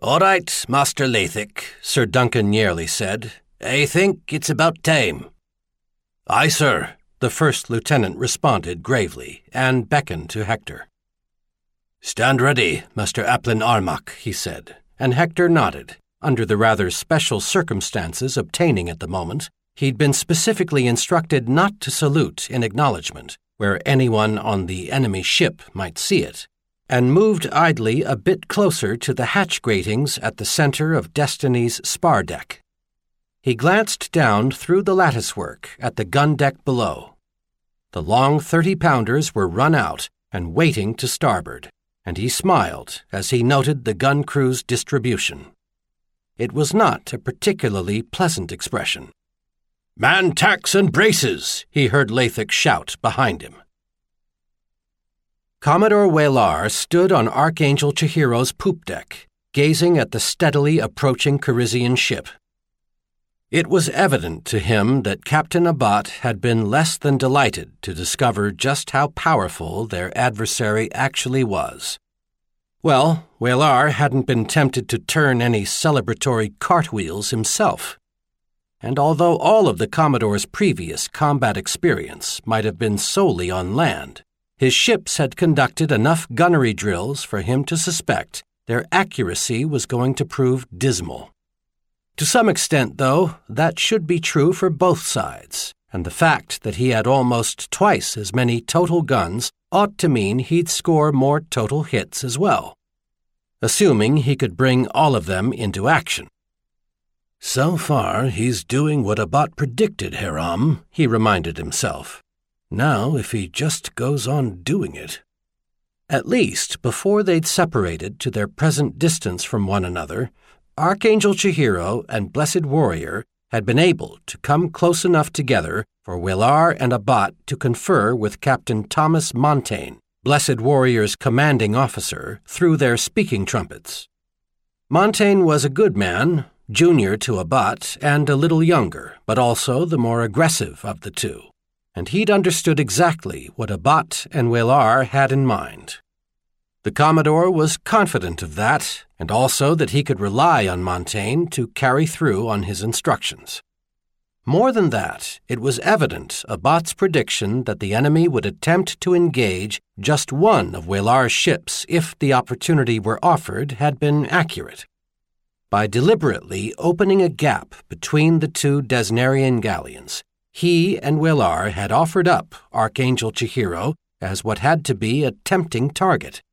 "All right, Master Lathic," Sir Duncan Yearly said. "I think it's about time." "Aye, sir," the first lieutenant responded gravely, and beckoned to Hector. "Stand ready, Master Applin Armagh," he said, and Hector nodded. Under the rather special circumstances obtaining at the moment, he'd been specifically instructed not to salute in acknowledgement, where anyone on the enemy ship might see it, and moved idly a bit closer to the hatch gratings at the center of Destiny's spar deck. He glanced down through the latticework at the gun deck below. The long 30-pounders were run out and waiting to starboard, and he smiled as he noted the gun crew's distribution. It was not a particularly pleasant expression. "Man tacks and braces!" he heard Lathic shout behind him. Commodore Waylar stood on Archangel Chihiro's poop deck, gazing at the steadily approaching Carizian ship. It was evident to him that Captain Abbott had been less than delighted to discover just how powerful their adversary actually was. Well, Waylar hadn't been tempted to turn any celebratory cartwheels himself. And although all of the Commodore's previous combat experience might have been solely on land, his ships had conducted enough gunnery drills for him to suspect their accuracy was going to prove dismal. To some extent, though, that should be true for both sides, and the fact that he had almost twice as many total guns ought to mean he'd score more total hits as well, assuming he could bring all of them into action. "So far, he's doing what Abbott predicted, Hiram," he reminded himself. "Now, if he just goes on doing it." At least, before they'd separated to their present distance from one another, Archangel Chihiro and Blessed Warrior had been able to come close enough together for Waylar and Abbott to confer with Captain Thomas Montaigne, Blessed Warrior's commanding officer, through their speaking trumpets. Montaigne was a good man, junior to Abbott and a little younger, but also the more aggressive of the two, and he'd understood exactly what Abbott and Waylar had in mind. The Commodore was confident of that, and also that he could rely on Montaigne to carry through on his instructions. More than that, it was evident Abbott's prediction that the enemy would attempt to engage just one of Waylar's ships if the opportunity were offered had been accurate. By deliberately opening a gap between the two Desnarian galleons, he and Waylar had offered up Archangel Chihiro as what had to be a tempting target.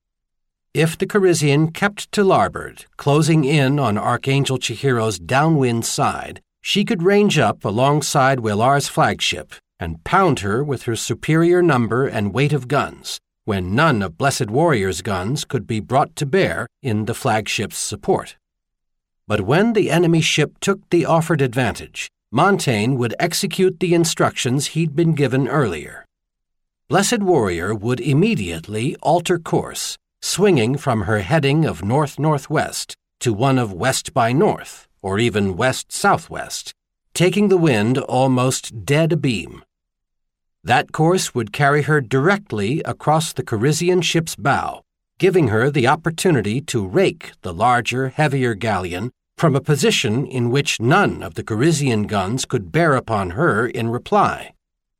If the Carizian kept to larboard, closing in on Archangel Chihiro's downwind side, she could range up alongside Waylar's flagship and pound her with her superior number and weight of guns, when none of Blessed Warrior's guns could be brought to bear in the flagship's support. But when the enemy ship took the offered advantage, Montaigne would execute the instructions he'd been given earlier. Blessed Warrior would immediately alter course, swinging from her heading of north-northwest to one of west by north, or even west-southwest, taking the wind almost dead abeam. That course would carry her directly across the Carizian ship's bow, giving her the opportunity to rake the larger, heavier galleon from a position in which none of the Carizian guns could bear upon her in reply.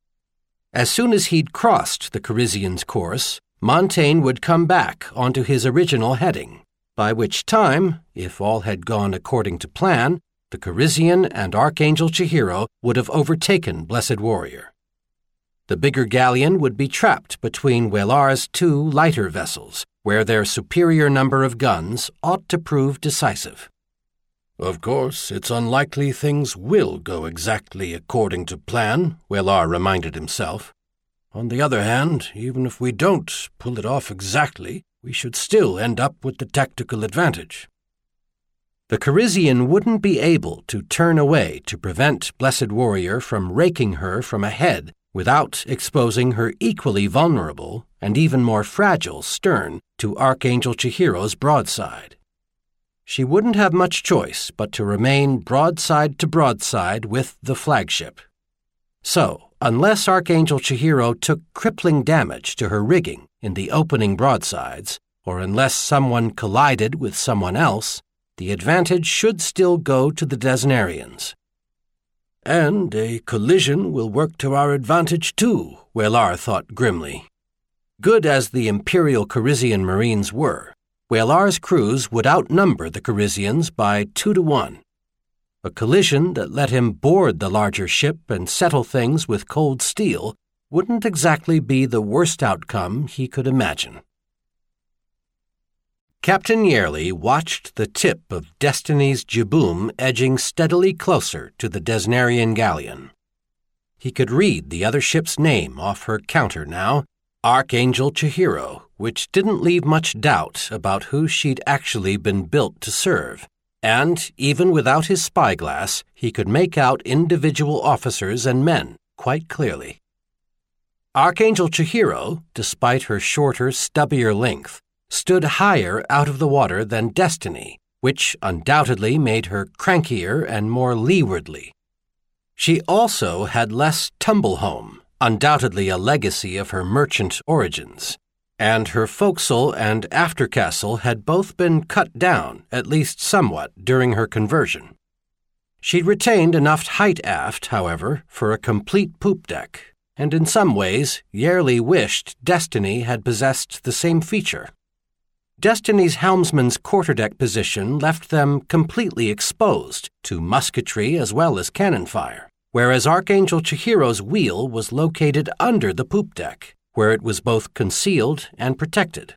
As soon as he'd crossed the Carizian's course, Montaigne would come back onto his original heading, by which time, if all had gone according to plan, the Carizian and Archangel Chihiro would have overtaken Blessed Warrior. The bigger galleon would be trapped between Waylar's two lighter vessels, where their superior number of guns ought to prove decisive. "Of course, it's unlikely things will go exactly according to plan," Waylar reminded himself. "On the other hand, even if we don't pull it off exactly, we should still end up with the tactical advantage." The Carizian wouldn't be able to turn away to prevent Blessed Warrior from raking her from ahead without exposing her equally vulnerable and even more fragile stern to Archangel Chihiro's broadside. She wouldn't have much choice but to remain broadside to broadside with the flagship. So, unless Archangel Chihiro took crippling damage to her rigging in the opening broadsides, or unless someone collided with someone else, the advantage should still go to the Desnarians. "And a collision will work to our advantage too," Whalar thought grimly. Good as the Imperial Carizian Marines were, Whalar's crews would outnumber the Carizians by 2-1. A collision that let him board the larger ship and settle things with cold steel wouldn't exactly be the worst outcome he could imagine. Captain Yearly watched the tip of Destiny's Jibboom edging steadily closer to the Desnarian galleon. He could read the other ship's name off her counter now, Archangel Chihiro, which didn't leave much doubt about who she'd actually been built to serve. And, even without his spyglass, he could make out individual officers and men quite clearly. Archangel Chihiro, despite her shorter, stubbier length, stood higher out of the water than Destiny, which undoubtedly made her crankier and more leewardly. She also had less tumble-home, undoubtedly a legacy of her merchant origins, and her forecastle and aftercastle had both been cut down, at least somewhat, during her conversion. She'd retained enough height aft, however, for a complete poop deck, and in some ways, Yearly wished Destiny had possessed the same feature. Destiny's helmsman's quarterdeck position left them completely exposed to musketry as well as cannon fire, whereas Archangel Chihiro's wheel was located under the poop deck, where it was both concealed and protected.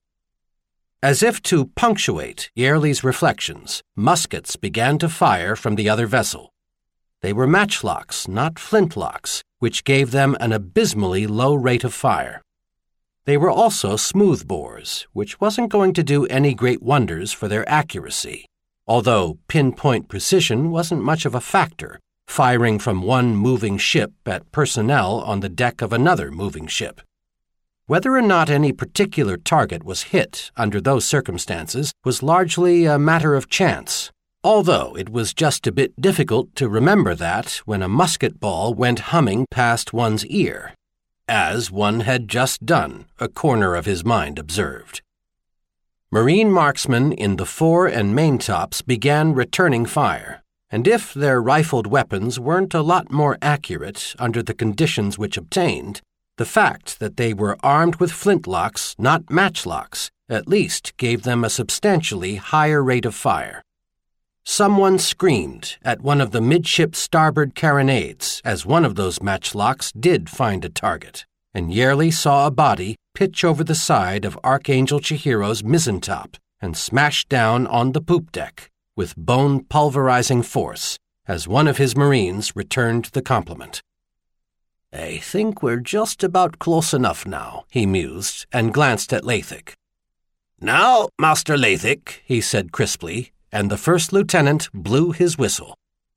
As if to punctuate Yearly's reflections, muskets began to fire from the other vessel. They were matchlocks, not flintlocks, which gave them an abysmally low rate of fire. They were also smoothbores, which wasn't going to do any great wonders for their accuracy, although pinpoint precision wasn't much of a factor, firing from one moving ship at personnel on the deck of another moving ship. Whether or not any particular target was hit under those circumstances was largely a matter of chance, although it was just a bit difficult to remember that when a musket ball went humming past one's ear, as one had just done, a corner of his mind observed. Marine marksmen in the fore and main-tops began returning fire, and if their rifled weapons weren't a lot more accurate under the conditions which obtained, the fact that they were armed with flintlocks, not matchlocks, at least gave them a substantially higher rate of fire. Someone screamed at one of the midship starboard carronades as one of those matchlocks did find a target, and Yearly saw a body pitch over the side of Archangel Chihiro's mizzen-top and smash down on the poop deck with bone-pulverizing force as one of his Marines returned the compliment. "I think we're just about close enough now," he mused, and glanced at Lathic. "Now, Master Lathic," he said crisply, and the first lieutenant blew his whistle.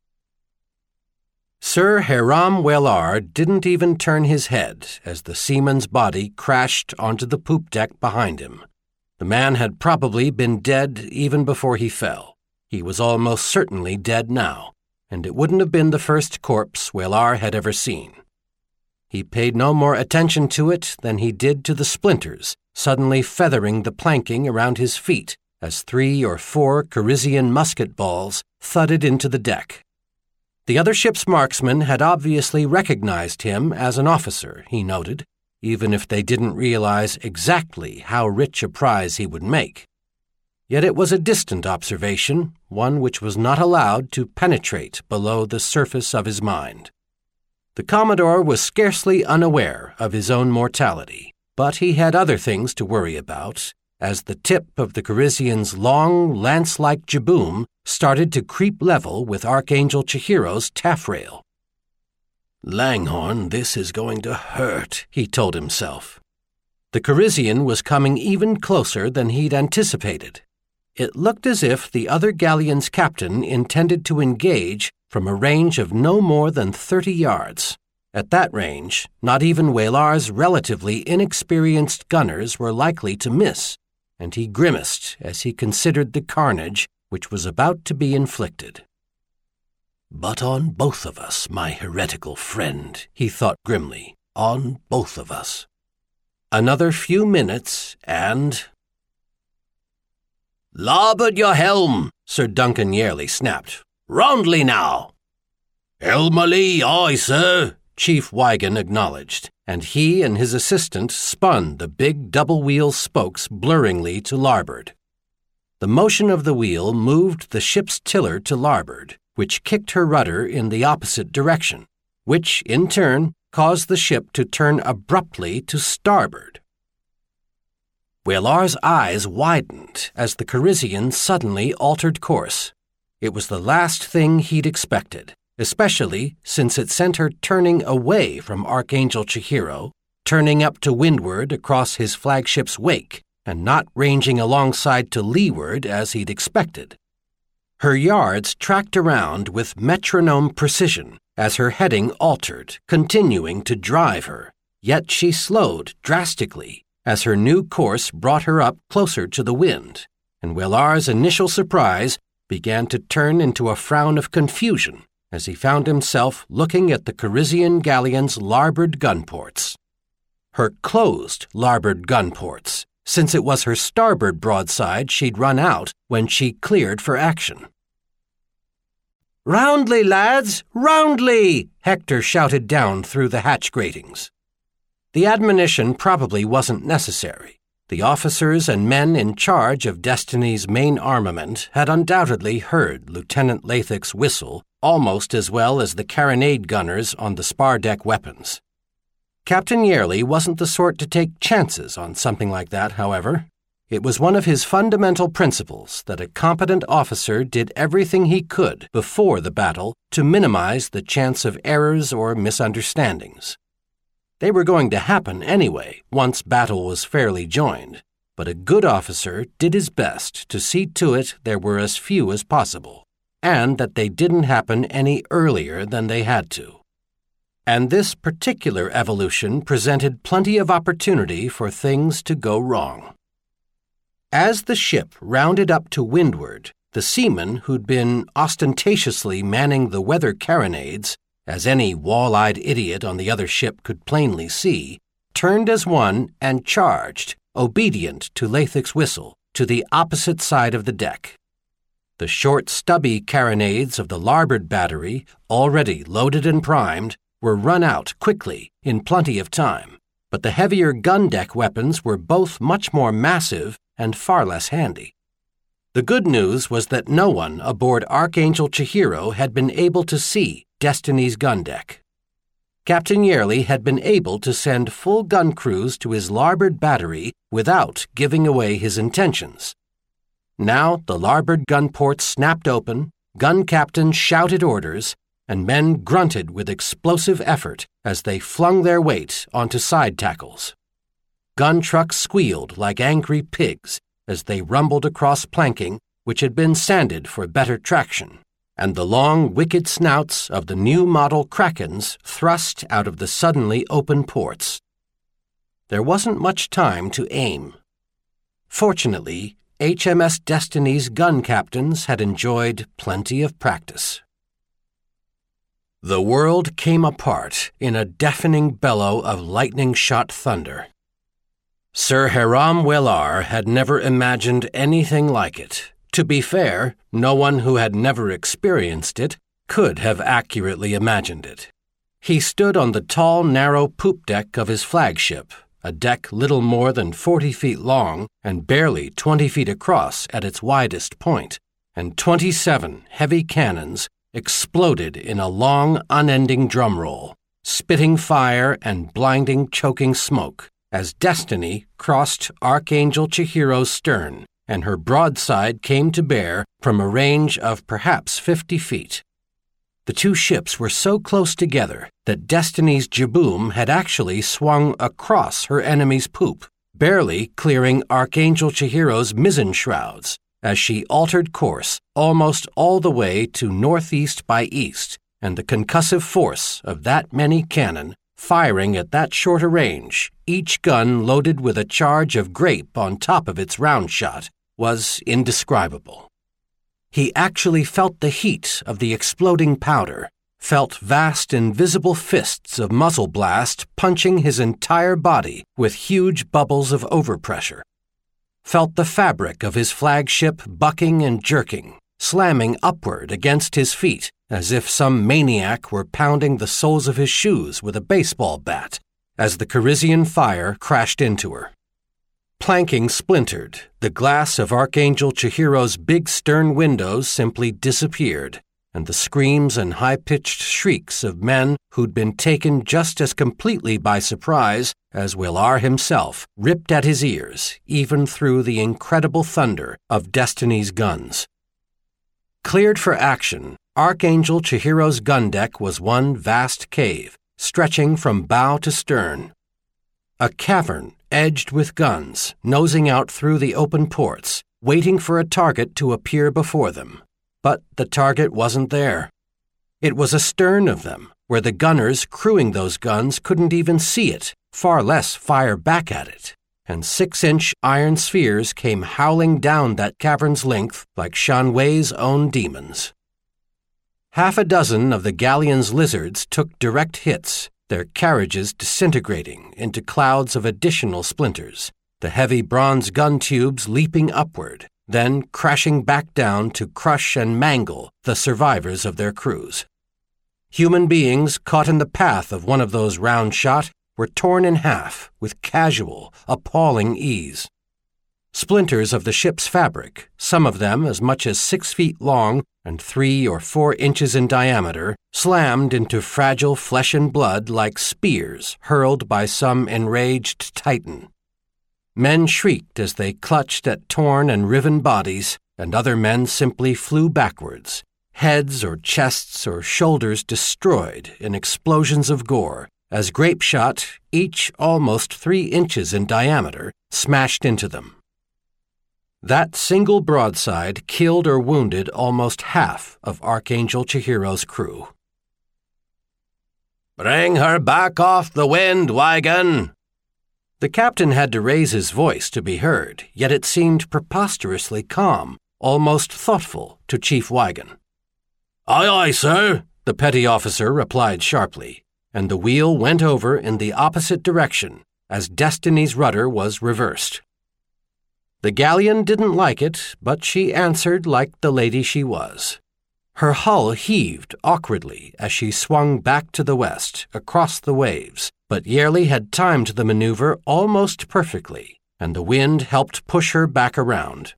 Sir Hiram Whalar didn't even turn his head as the seaman's body crashed onto the poop deck behind him. The man had probably been dead even before he fell. He was almost certainly dead now, and it wouldn't have been the first corpse Whalar had ever seen. He paid no more attention to it than he did to the splinters suddenly feathering the planking around his feet as 3 or 4 Carizian musket balls thudded into the deck. The other ship's marksmen had obviously recognized him as an officer, he noted, even if they didn't realize exactly how rich a prize he would make. Yet it was a distant observation, one which was not allowed to penetrate below the surface of his mind. The Commodore was scarcely unaware of his own mortality, but he had other things to worry about, as the tip of the Carizian's long, lance-like jibboom started to creep level with Archangel Chihiro's taffrail. "Langhorn, this is going to hurt," he told himself. The Carizian was coming even closer than he'd anticipated. It looked as if the other galleon's captain intended to engage from a range of no more than 30 yards. At that range, not even Whalar's relatively inexperienced gunners were likely to miss, and he grimaced as he considered the carnage which was about to be inflicted. "But on both of us, my heretical friend," he thought grimly, "on both of us." Another few minutes, and... "Larboard your helm!" Sir Duncan Yarely snapped. "Roundly now!" "Helmily, aye, sir," Chief Wigan acknowledged, and he and his assistant spun the big double-wheel spokes blurringly to larboard. The motion of the wheel moved the ship's tiller to larboard, which kicked her rudder in the opposite direction, which, in turn, caused the ship to turn abruptly to starboard. Waylar's eyes widened as the Charisian suddenly altered course. It was the last thing he'd expected, especially since it sent her turning away from Archangel Chihiro, turning up to windward across his flagship's wake, and not ranging alongside to leeward as he'd expected. Her yards tracked around with metronome precision as her heading altered, continuing to drive her, yet she slowed drastically as her new course brought her up closer to the wind, and Waylar's initial surprise began to turn into a frown of confusion as he found himself looking at the Charisian galleon's larboard gun ports. Her closed larboard gun ports, since it was her starboard broadside she'd run out when she cleared for action. "Roundly, lads, roundly!" Hector shouted down through the hatch gratings. The admonition probably wasn't necessary. The officers and men in charge of Destiny's main armament had undoubtedly heard Lieutenant Lathick's whistle almost as well as the carronade gunners on the spar deck weapons. Captain Yarely wasn't the sort to take chances on something like that, however. It was one of his fundamental principles that a competent officer did everything he could before the battle to minimize the chance of errors or misunderstandings. They were going to happen anyway, once battle was fairly joined, but a good officer did his best to see to it there were as few as possible, and that they didn't happen any earlier than they had to. And this particular evolution presented plenty of opportunity for things to go wrong. As the ship rounded up to windward, the seaman who'd been ostentatiously manning the weather carronades, as any wall-eyed idiot on the other ship could plainly see, turned as one and charged, obedient to Lathick's whistle, to the opposite side of the deck. The short, stubby carronades of the larboard battery, already loaded and primed, were run out quickly in plenty of time, but the heavier gun deck weapons were both much more massive and far less handy. The good news was that no one aboard Archangel Chihiro had been able to see Destiny's gun deck. Captain Yarely had been able to send full gun crews to his larboard battery without giving away his intentions. Now the larboard gun ports snapped open, gun captains shouted orders, and men grunted with explosive effort as they flung their weight onto side tackles. Gun trucks squealed like angry pigs as they rumbled across planking which had been sanded for better traction, and the long, wicked snouts of the new model Krakens thrust out of the suddenly open ports. There wasn't much time to aim. Fortunately, HMS Destiny's gun captains had enjoyed plenty of practice. The world came apart in a deafening bellow of lightning-shot thunder. Sir Hiram Waylar had never imagined anything like it. To be fair, no one who had never experienced it could have accurately imagined it. He stood on the tall, narrow poop deck of his flagship, a deck little more than 40 feet long and barely 20 feet across at its widest point, and 27 heavy cannons exploded in a long, unending drum roll, spitting fire and blinding, choking smoke, as Destiny crossed Archangel Chihiro's stern, and her broadside came to bear from a range of perhaps 50 feet. The two ships were so close together that Destiny's jibboom had actually swung across her enemy's poop, barely clearing Archangel Chihiro's mizzen shrouds, as she altered course almost all the way to northeast by east, and the concussive force of that many cannon firing at that short a range, each gun loaded with a charge of grape on top of its round shot, was indescribable. He actually felt the heat of the exploding powder, felt vast invisible fists of muzzle blast punching his entire body with huge bubbles of overpressure, felt the fabric of his flagship bucking and jerking, slamming upward against his feet as if some maniac were pounding the soles of his shoes with a baseball bat as the Carizian fire crashed into her. Planking splintered, the glass of Archangel Chihiro's big stern windows simply disappeared, and the screams and high-pitched shrieks of men who'd been taken just as completely by surprise as Wellar himself ripped at his ears, even through the incredible thunder of Destiny's guns. Cleared for action, Archangel Chihiro's gun deck was one vast cave, stretching from bow to stern. A cavern edged with guns, nosing out through the open ports, waiting for a target to appear before them. But the target wasn't there. It was astern of them, where the gunners crewing those guns couldn't even see it, far less fire back at it, and 6-inch iron spheres came howling down that cavern's length like Shanwei's own demons. Half a dozen of the galleon's lizards took direct hits, their carriages disintegrating into clouds of additional splinters, the heavy bronze gun tubes leaping upward, then crashing back down to crush and mangle the survivors of their crews. Human beings caught in the path of one of those round shot were torn in half with casual, appalling ease. Splinters of the ship's fabric, some of them as much as 6 feet long and 3 or 4 inches in diameter, slammed into fragile flesh and blood like spears hurled by some enraged titan. Men shrieked as they clutched at torn and riven bodies, and other men simply flew backwards, heads or chests or shoulders destroyed in explosions of gore, as grape shot, each almost 3 inches in diameter, smashed into them. That single broadside killed or wounded almost half of Archangel Chihiro's crew. "Bring her back off the wind, Wigan!" The captain had to raise his voice to be heard, yet it seemed preposterously calm, almost thoughtful, to Chief Wigan. "Aye, aye, sir," the petty officer replied sharply, and the wheel went over in the opposite direction as Destiny's rudder was reversed. The galleon didn't like it, but she answered like the lady she was. Her hull heaved awkwardly as she swung back to the west, across the waves, but Yearly had timed the maneuver almost perfectly, and the wind helped push her back around.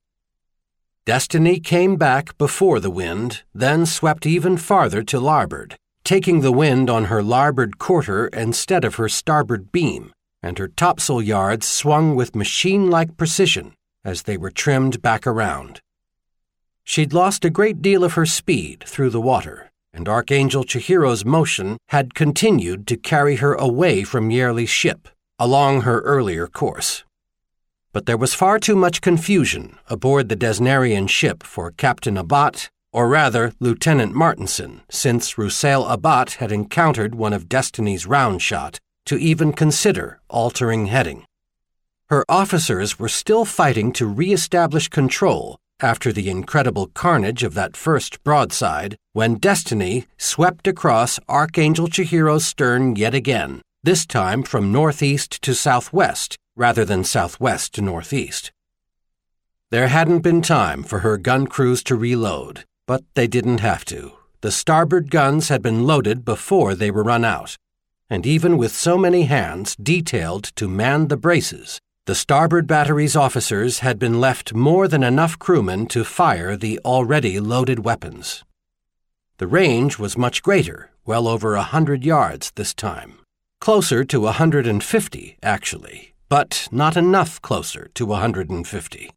Destiny came back before the wind, then swept even farther to larboard, taking the wind on her larboard quarter instead of her starboard beam, and her topsail yards swung with machine-like precision as they were trimmed back around. She'd lost a great deal of her speed through the water, and Archangel Chihiro's motion had continued to carry her away from Yearly's ship, along her earlier course. But there was far too much confusion aboard the Desnarian ship for Captain Abbott, or rather Lieutenant Martinson, since Rusail Abbott had encountered one of Destiny's round shot, to even consider altering heading. Her officers were still fighting to re-establish control after the incredible carnage of that first broadside, when Destiny swept across Archangel Chihiro's stern yet again, this time from northeast to southwest rather than southwest to northeast. There hadn't been time for her gun crews to reload, but they didn't have to. The starboard guns had been loaded before they were run out, and even with so many hands detailed to man the braces, the starboard battery's officers had been left more than enough crewmen to fire the already loaded weapons. The range was much greater, well over 100 yards this time. Closer to 150, actually, but not enough closer to 150.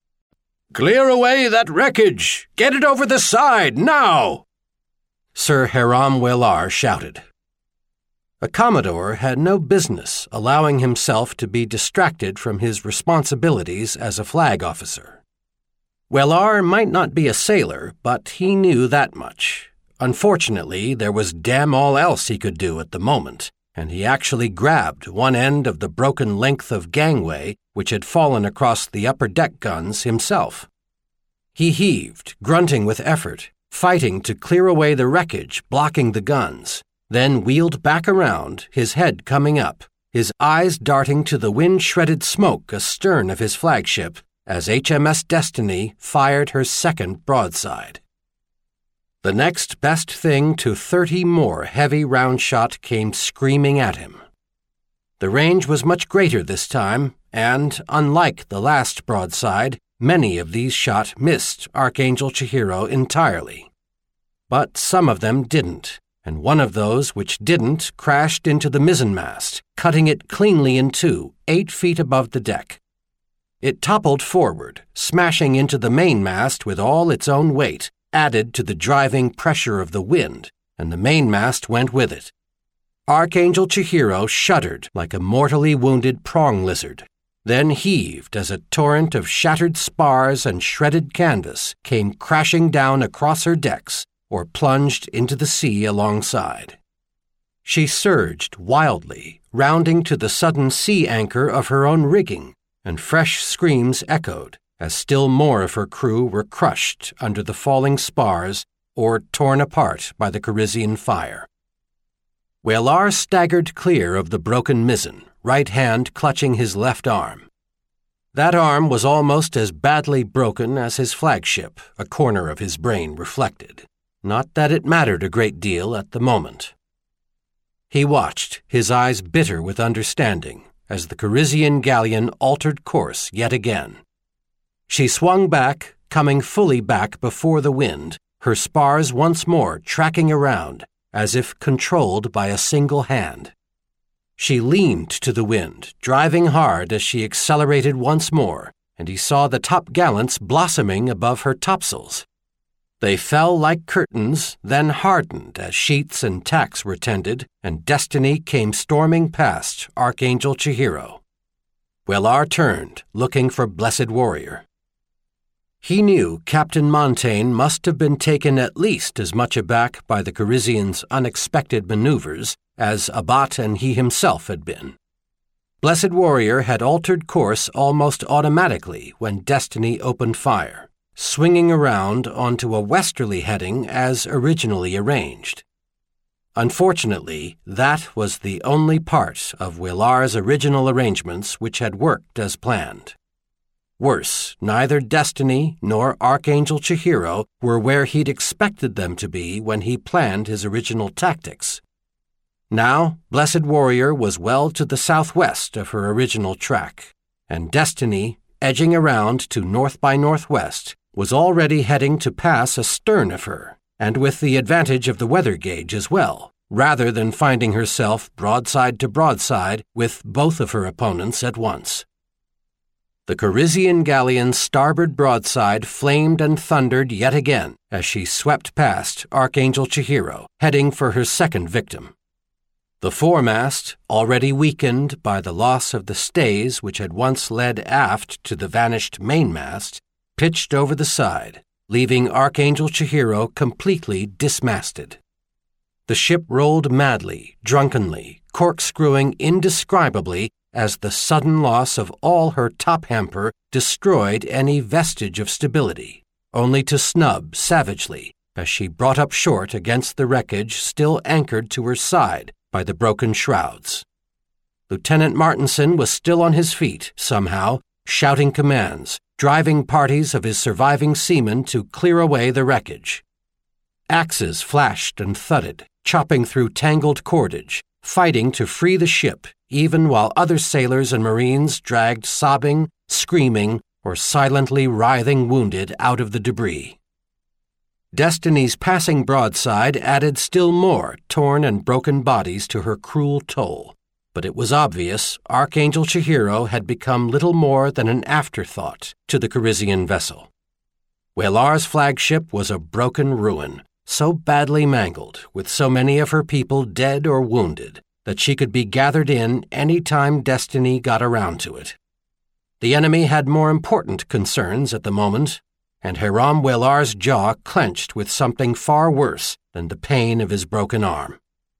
"Clear away that wreckage! Get it over the side, now!" Sir Hiram Wellar shouted. A Commodore had no business allowing himself to be distracted from his responsibilities as a flag officer. Wellar might not be a sailor, but he knew that much. Unfortunately, there was damn all else he could do at the moment, and he actually grabbed one end of the broken length of gangway which had fallen across the upper deck guns himself. He heaved, grunting with effort, fighting to clear away the wreckage blocking the guns, then wheeled back around, his head coming up, his eyes darting to the wind-shredded smoke astern of his flagship, as HMS Destiny fired her second broadside. The next best thing to 30 more heavy round shot came screaming at him. The range was much greater this time, and, unlike the last broadside, many of these shot missed Archangel Chihiro entirely. But some of them didn't, and one of those which didn't crashed into the mizzenmast, cutting it cleanly in two, 8 feet above the deck. It toppled forward, smashing into the mainmast with all its own weight, added to the driving pressure of the wind, and the mainmast went with it. Archangel Chihiro shuddered like a mortally wounded prong lizard, then heaved as a torrent of shattered spars and shredded canvas came crashing down across her decks or plunged into the sea alongside. She surged wildly, rounding to the sudden sea anchor of her own rigging, and fresh screams echoed as still more of her crew were crushed under the falling spars or torn apart by the Carizian fire. Whalar staggered clear of the broken mizzen, right hand clutching his left arm. That arm was almost as badly broken as his flagship, a corner of his brain reflected. Not that it mattered a great deal at the moment. He watched, his eyes bitter with understanding, as the Carizian galleon altered course yet again. She swung back, coming fully back before the wind, her spars once more tracking around, as if controlled by a single hand. She leaned to the wind, driving hard as she accelerated once more, and he saw the topgallants blossoming above her topsails. They fell like curtains, then hardened as sheets and tacks were tended, and Destiny came storming past Archangel Chihiro. Whalar turned, looking for Blessed Warrior. He knew Captain Montaigne must have been taken at least as much aback by the Carizians' unexpected maneuvers as Abat and he himself had been. Blessed Warrior had altered course almost automatically when Destiny opened fire, swinging around onto a westerly heading as originally arranged. Unfortunately, that was the only part of Whalar's original arrangements which had worked as planned. Worse, neither Destiny nor Archangel Chihiro were where he'd expected them to be when he planned his original tactics. Now, Blessed Warrior was well to the southwest of her original track, and Destiny, edging around to north by northwest, was already heading to pass astern of her, and with the advantage of the weather gauge as well, rather than finding herself broadside to broadside with both of her opponents at once. The Carizian galleon's starboard broadside flamed and thundered yet again as she swept past Archangel Chihiro, heading for her second victim. The foremast, already weakened by the loss of the stays which had once led aft to the vanished mainmast, pitched over the side, leaving Archangel Chihiro completely dismasted. The ship rolled madly, drunkenly, corkscrewing indescribably as the sudden loss of all her top hamper destroyed any vestige of stability, only to snub savagely as she brought up short against the wreckage still anchored to her side by the broken shrouds. Lieutenant Martinson was still on his feet, somehow, shouting commands, driving parties of his surviving seamen to clear away the wreckage. Axes flashed and thudded, chopping through tangled cordage, fighting to free the ship, even while other sailors and Marines dragged sobbing, screaming, or silently writhing wounded out of the debris. Destiny's passing broadside added still more torn and broken bodies to her cruel toll, but it was obvious Archangel Chihiro had become little more than an afterthought to the Carizian vessel. Whalar's flagship was a broken ruin, so badly mangled, with so many of her people dead or wounded, that she could be gathered in any time Destiny got around to it. The enemy had more important concerns at the moment, and Hiram Whalar's jaw clenched with something far worse than the pain of his broken arm.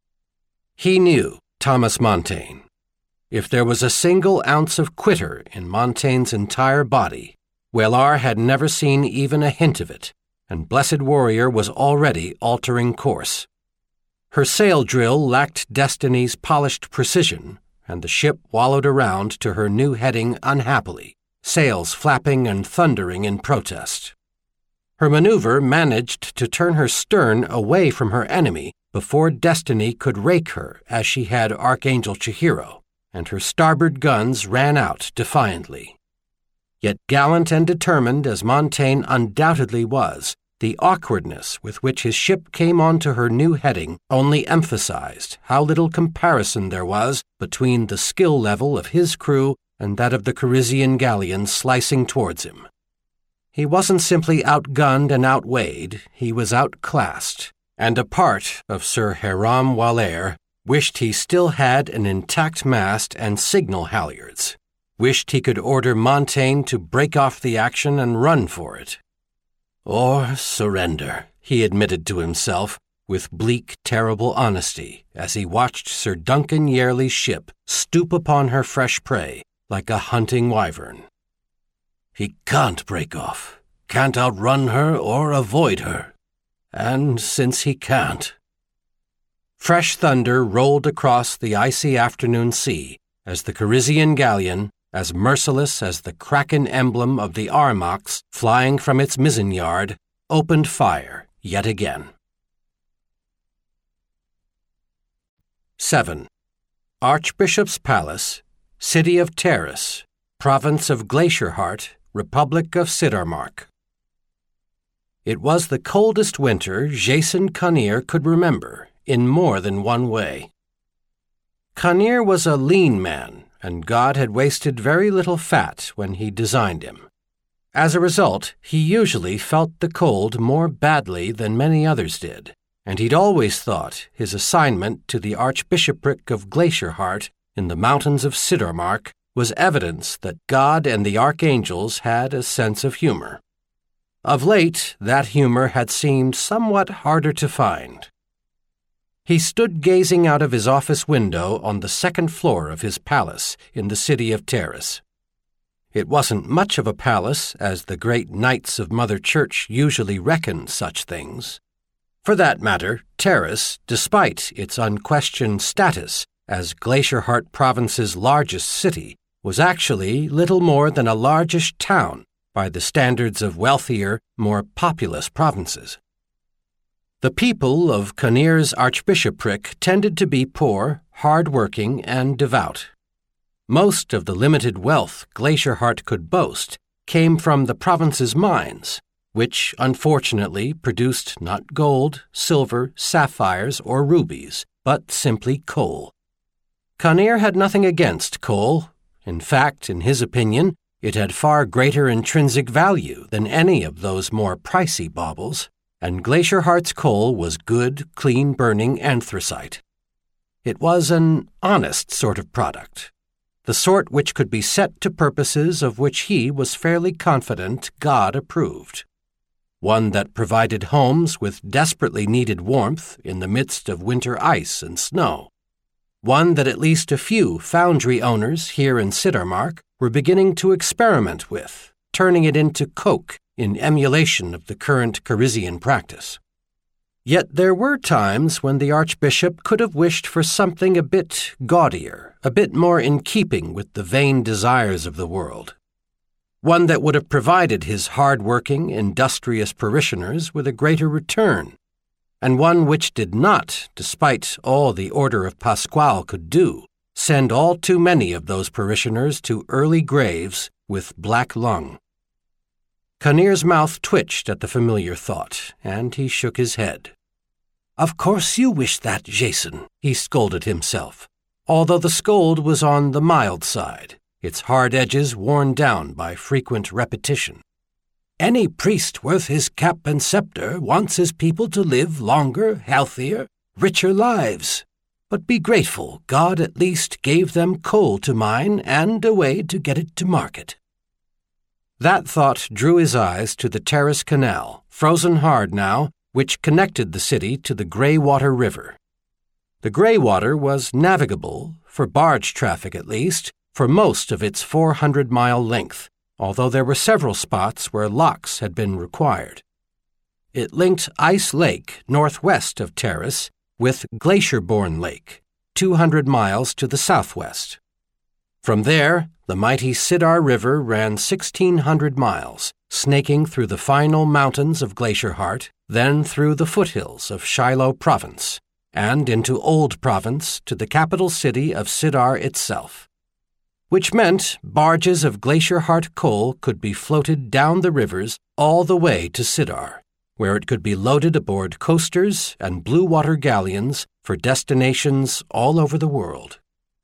He knew Thomas Montaigne. If there was a single ounce of quitter in Montaigne's entire body, Whalar had never seen even a hint of it, and Blessed Warrior was already altering course. Her sail drill lacked Destiny's polished precision, and the ship wallowed around to her new heading unhappily, sails flapping and thundering in protest. Her maneuver managed to turn her stern away from her enemy before Destiny could rake her as she had Archangel Chihiro, and her starboard guns ran out defiantly. Yet gallant and determined as Montaigne undoubtedly was, the awkwardness with which his ship came onto her new heading only emphasized how little comparison there was between the skill level of his crew and that of the Carisian galleon slicing towards him. He wasn't simply outgunned and outweighed, he was outclassed, and a part of Sir Hiram Wallaire wished he still had an intact mast and signal halyards, wished he could order Montaigne to break off the action and run for it. Or surrender, he admitted to himself, with bleak, terrible honesty, as he watched Sir Duncan Yarely's ship stoop upon her fresh prey like a hunting wyvern. He can't break off, can't outrun her or avoid her. And since he can't... Fresh thunder rolled across the icy afternoon sea as the Carisian galleon, as merciless as the kraken emblem of the Armaks flying from its mizzen yard, opened fire yet again. 7. Archbishop's Palace, City of Terrace, Province of Glacierheart, Republic of Siddarmark. It was the coldest winter Jason Connear could remember in more than one way. Connear was a lean man, and God had wasted very little fat when he designed him. As a result, he usually felt the cold more badly than many others did, and he'd always thought his assignment to the Archbishopric of Glacierheart in the mountains of Siddarmark was evidence that God and the archangels had a sense of humor. Of late, that humor had seemed somewhat harder to find. He stood gazing out of his office window on the second floor of his palace in the city of Terrace. It wasn't much of a palace, as the great knights of Mother Church usually reckoned such things. For that matter, Terrace, despite its unquestioned status as Glacierheart Province's largest city, was actually little more than a largish town by the standards of wealthier, more populous provinces. The people of Connear's archbishopric tended to be poor, hard-working, and devout. Most of the limited wealth Glacierheart could boast came from the province's mines, which unfortunately produced not gold, silver, sapphires, or rubies, but simply coal. Connear had nothing against coal. In fact, in his opinion, it had far greater intrinsic value than any of those more pricey baubles, and Glacierheart's coal was good, clean-burning anthracite. It was an honest sort of product, the sort which could be set to purposes of which he was fairly confident God approved. One that provided homes with desperately needed warmth in the midst of winter ice and snow. One that at least a few foundry owners here in Siddarmark were beginning to experiment with, turning it into coke in emulation of the current Carisian practice. Yet there were times when the archbishop could have wished for something a bit gaudier, a bit more in keeping with the vain desires of the world. One that would have provided his hard-working, industrious parishioners with a greater return, and one which did not, despite all the Order of Pasquale could do, send all too many of those parishioners to early graves with black lung. Connear's mouth twitched at the familiar thought, and he shook his head. "Of course you wish that, Jason," he scolded himself, although the scold was on the mild side, its hard edges worn down by frequent repetition. "Any priest worth his cap and scepter wants his people to live longer, healthier, richer lives. But be grateful God at least gave them coal to mine and a way to get it to market." That thought drew his eyes to the Terrace Canal, frozen hard now, which connected the city to the Greywater River. The Greywater was navigable, for barge traffic at least, for most of its 400-mile length, although there were several spots where locks had been required. It linked Ice Lake, northwest of Terrace, with Glacierbourne Lake, 200 miles to the southwest. From there, the mighty Sidar River ran 1,600 miles, snaking through the final mountains of Glacier Heart, then through the foothills of Shiloh Province, and into Old Province to the capital city of Sidar itself. Which meant barges of Glacier Heart coal could be floated down the rivers all the way to Sidar, where it could be loaded aboard coasters and blue water galleons for destinations all over the world.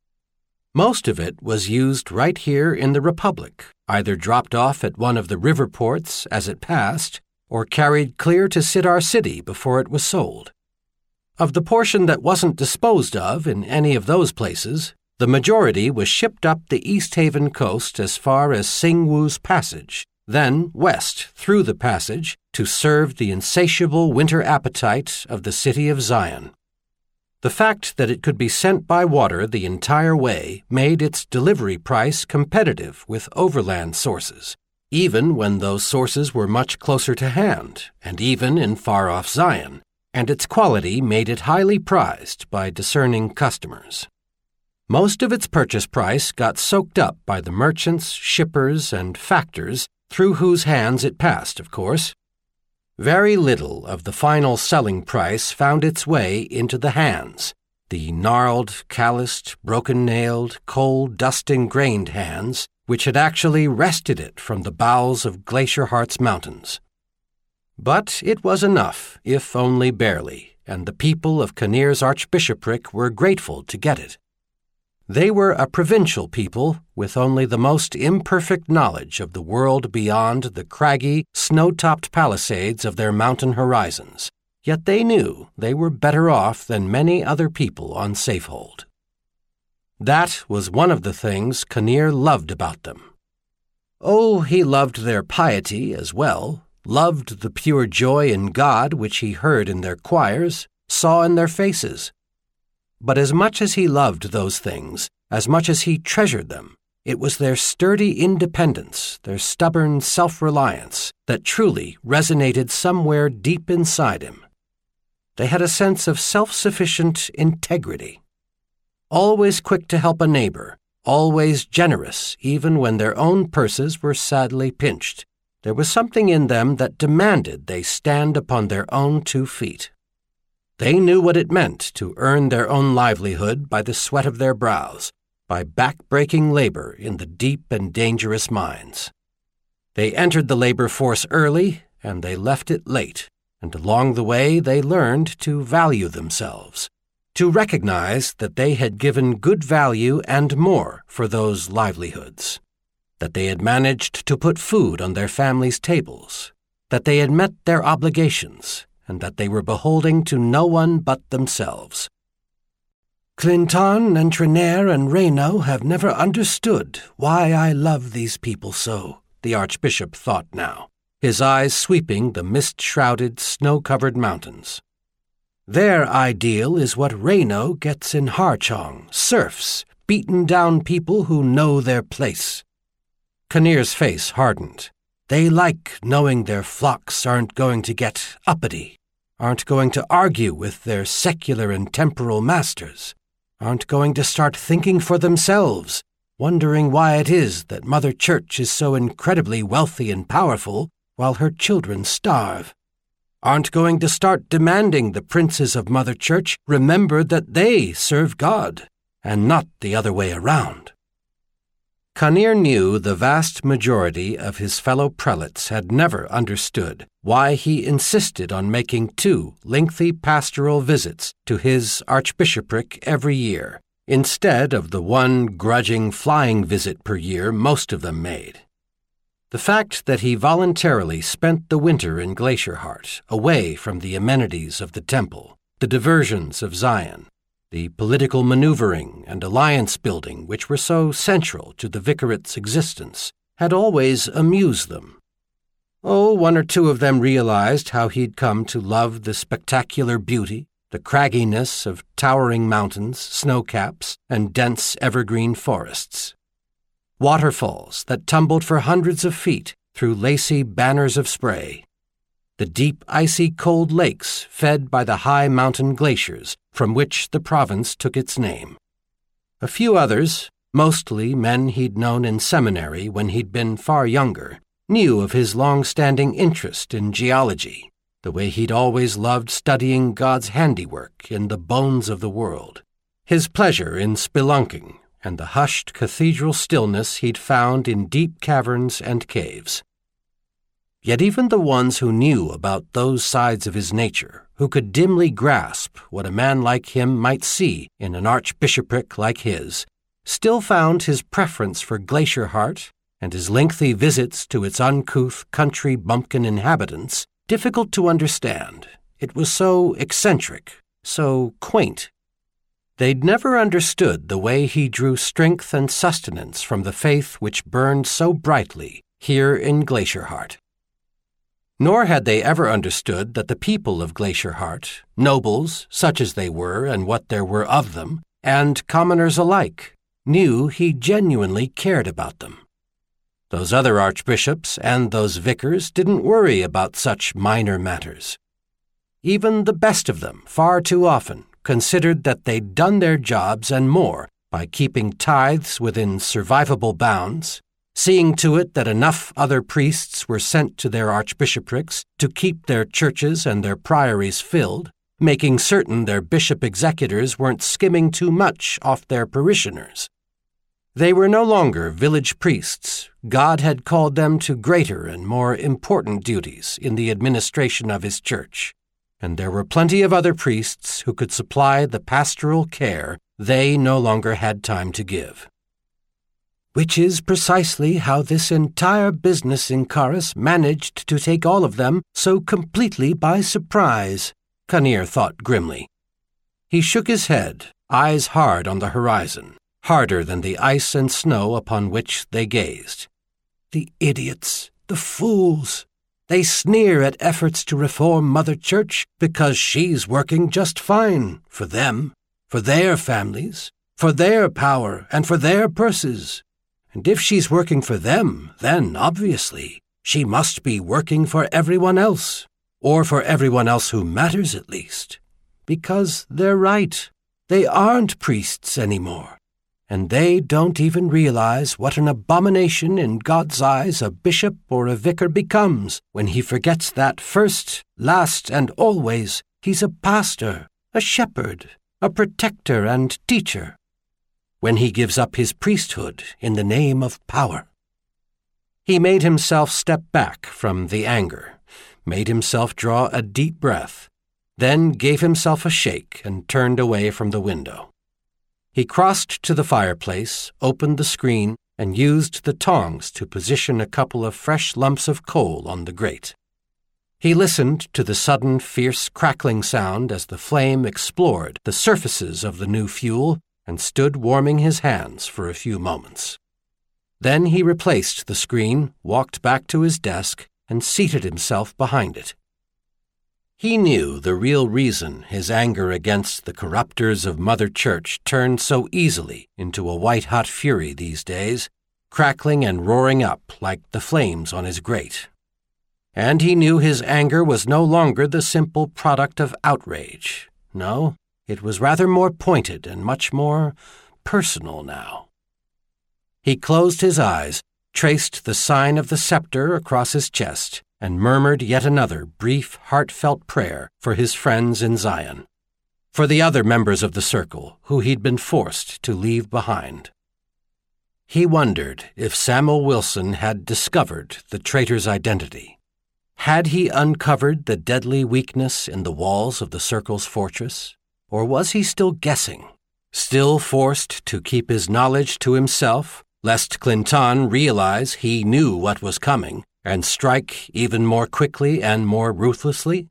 Most of it was used right here in the Republic, either dropped off at one of the river ports as it passed, or carried clear to Sidar City before it was sold. Of the portion that wasn't disposed of in any of those places, the majority was shipped up the East Haven coast as far as Singwoo's Passage, then west through the passage to serve the insatiable winter appetite of the city of Zion. The fact that it could be sent by water the entire way made its delivery price competitive with overland sources, even when those sources were much closer to hand, and even in far-off Zion, and its quality made it highly prized by discerning customers. Most of its purchase price got soaked up by the merchants, shippers, and factors through whose hands it passed, of course. Very little of the final selling price found its way into the hands, the gnarled, calloused, broken-nailed, coal-dusting grained hands which had actually wrested it from the bowels of Glacier Heart's mountains. But it was enough, if only barely, and the people of Kinnear's archbishopric were grateful to get it. They were a provincial people with only the most imperfect knowledge of the world beyond the craggy, snow-topped palisades of their mountain horizons, yet they knew they were better off than many other people on Safehold. That was one of the things Kinnear loved about them. Oh, he loved their piety as well, loved the pure joy in God which he heard in their choirs, saw in their faces. But as much as he loved those things, as much as he treasured them, it was their sturdy independence, their stubborn self-reliance, that truly resonated somewhere deep inside him. They had a sense of self-sufficient integrity. Always quick to help a neighbor, always generous even when their own purses were sadly pinched, there was something in them that demanded they stand upon their own 2 feet. They knew what it meant to earn their own livelihood by the sweat of their brows, by back-breaking labor in the deep and dangerous mines. They entered the labor force early, and they left it late, and along the way they learned to value themselves, to recognize that they had given good value and more for those livelihoods, that they had managed to put food on their families' tables, that they had met their obligations, and that they were beholding to no one but themselves. Clinton and Trenair and Reyno have never understood why I love these people so, the Archbishop thought now, his eyes sweeping the mist-shrouded, snow-covered mountains. Their ideal is what Reyno gets in Harchong, serfs, beaten down people who know their place. Kinnear's face hardened. They like knowing their flocks aren't going to get uppity, aren't going to argue with their secular and temporal masters, aren't going to start thinking for themselves, wondering why it is that Mother Church is so incredibly wealthy and powerful while her children starve, aren't going to start demanding the princes of Mother Church remember that they serve God, and not the other way around. Kinnear knew the vast majority of his fellow prelates had never understood why he insisted on making 2 lengthy pastoral visits to his archbishopric every year, instead of the 1 grudging flying visit per year most of them made. The fact that he voluntarily spent the winter in Glacier Heart, away from the amenities of the temple, the diversions of Zion, the political maneuvering and alliance-building which were so central to the vicarate's existence, had always amused them. Oh, 1 or 2 of them realized how he'd come to love the spectacular beauty, the cragginess of towering mountains, snow-caps, and dense evergreen forests. Waterfalls that tumbled for hundreds of feet through lacy banners of spray. The deep, icy cold lakes fed by the high mountain glaciers from which the province took its name. A few others, Mostly men he'd known in seminary when he'd been far younger, knew of his long-standing interest in geology, the way he'd always loved studying God's handiwork in the bones of the world, his pleasure in spelunking, and the hushed cathedral stillness he'd found in deep caverns and caves. Yet even the ones who knew about those sides of his nature, who could dimly grasp what a man like him might see in an archbishopric like his, still found his preference for Glacier Heart and his lengthy visits to its uncouth country bumpkin inhabitants difficult to understand. It was so eccentric, so quaint. They'd never understood the way he drew strength and sustenance from the faith which burned so brightly here in Glacier Heart. Nor had they ever understood that the people of Glacier Heart, nobles, such as they were and what there were of them, and commoners alike, knew he genuinely cared about them. Those other archbishops and those vicars didn't worry about such minor matters. Even the best of them, far too often, considered that they'd done their jobs and more by keeping tithes within survivable bounds, seeing to it that enough other priests were sent to their archbishoprics to keep their churches and their priories filled, making certain their bishop executors weren't skimming too much off their parishioners. They were no longer village priests. God had called them to greater and more important duties in the administration of his church, and there were plenty of other priests who could supply the pastoral care they no longer had time to give. Which is precisely how this entire business in Caras managed to take all of them so completely by surprise, Kinnear thought grimly. He shook his head, eyes hard on the horizon, harder than the ice and snow upon which they gazed. The idiots, the fools! They sneer at efforts to reform Mother Church because she's working just fine for them, for their families, for their power, and for their purses. And if she's working for them, then, obviously, she must be working for everyone else, or for everyone else who matters at least. Because they're right. They aren't priests anymore. And they don't even realize what an abomination in God's eyes a bishop or a vicar becomes when he forgets that first, last, and always he's a pastor, a shepherd, a protector and teacher, when he gives up his priesthood in the name of power. He made himself step back from the anger, made himself draw a deep breath, then gave himself a shake and turned away from the window. He crossed to the fireplace, opened the screen, and used the tongs to position a couple of fresh lumps of coal on the grate. He listened to the sudden, fierce crackling sound as the flame explored the surfaces of the new fuel and stood warming his hands for a few moments. Then he replaced the screen, walked back to his desk, and seated himself behind it. He knew the real reason his anger against the corruptors of Mother Church turned so easily into a white-hot fury these days, crackling and roaring up like the flames on his grate. And he knew his anger was no longer the simple product of outrage. No, it was rather more pointed and much more personal now. He closed his eyes, traced the sign of the scepter across his chest, and murmured yet another brief, heartfelt prayer for his friends in Zion, for the other members of the circle who he'd been forced to leave behind. He wondered if Samuel Wilson had discovered the traitor's identity. Had he uncovered the deadly weakness in the walls of the circle's fortress? Or was he still guessing, still forced to keep his knowledge to himself, lest Clinton realize he knew what was coming and strike even more quickly and more ruthlessly?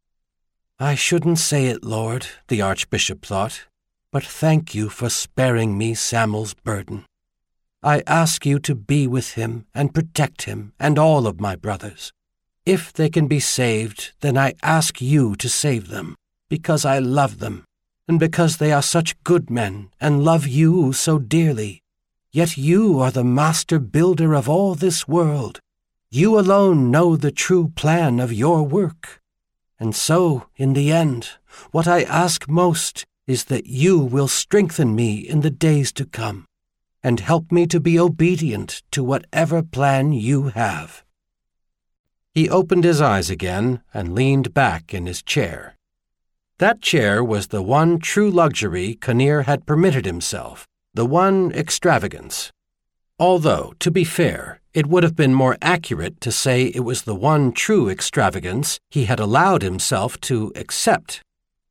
I shouldn't say it, Lord, the Archbishop thought, but thank you for sparing me Samuel's burden. I ask you to be with him and protect him and all of my brothers. If they can be saved, then I ask you to save them, because I love them, and because they are such good men and love you so dearly. Yet you are the master builder of all this world. You alone know the true plan of your work. And so, in the end, what I ask most is that you will strengthen me in the days to come. and help me to be obedient to whatever plan you have." He opened his eyes again and leaned back in his chair. That chair was the one true luxury Kinnear had permitted himself, the one extravagance. Although, to be fair, it would have been more accurate to say it was the one true extravagance he had allowed himself to accept.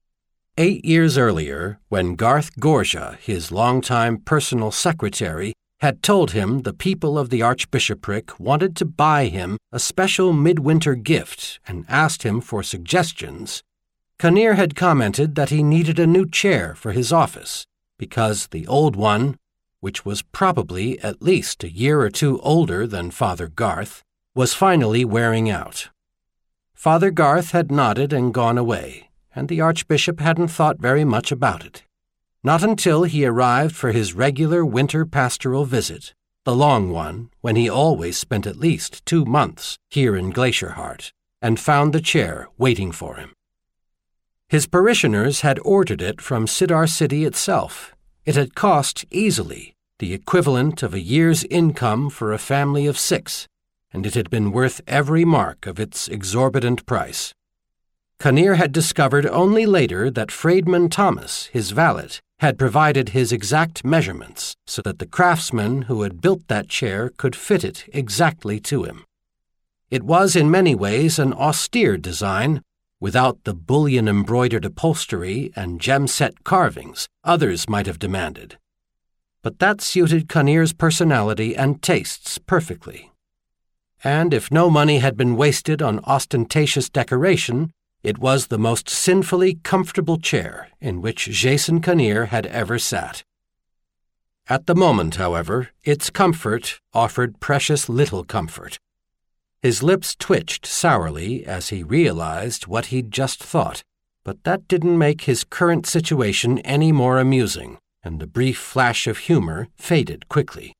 8 years earlier, when Garth Gorgia, his longtime personal secretary, had told him the people of the archbishopric wanted to buy him a special midwinter gift and asked him for suggestions, Kinnear had commented that he needed a new chair for his office because the old one, which was probably at least a year or two older than Father Garth, was finally wearing out. Father Garth had nodded and gone away, and the archbishop hadn't thought very much about it. Not until he arrived for his regular winter pastoral visit, the long one, when he always spent at least 2 months here in Glacierheart, and found the chair waiting for him. His parishioners had ordered it from Sidar City itself. It had cost easily the equivalent of a year's income for a family of 6, and it had been worth every mark of its exorbitant price. Kinnear had discovered only later that Freedman Thomas, his valet, had provided his exact measurements so that the craftsman who had built that chair could fit it exactly to him. It was in many ways an austere design, without the bullion-embroidered upholstery and gem-set carvings others might have demanded. But that suited Kinnear's personality and tastes perfectly. And if no money had been wasted on ostentatious decoration, it was the most sinfully comfortable chair in which Jason Kinnear had ever sat. At the moment, however, its comfort offered precious little comfort. His lips twitched sourly as he realized what he'd just thought, but that didn't make his current situation any more amusing, and the brief flash of humor faded quickly.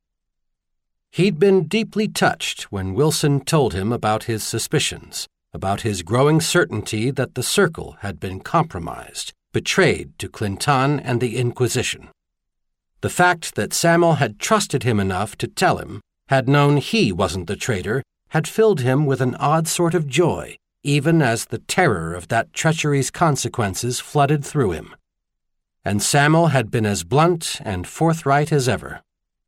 He'd been deeply touched when Wilson told him about his suspicions, about his growing certainty that the circle had been compromised, betrayed to Clinton and the Inquisition. The fact that Samuel had trusted him enough to tell him, had known he wasn't the traitor, had filled him with an odd sort of joy, even as the terror of that treachery's consequences flooded through him. And Samuel had been as blunt and forthright as ever.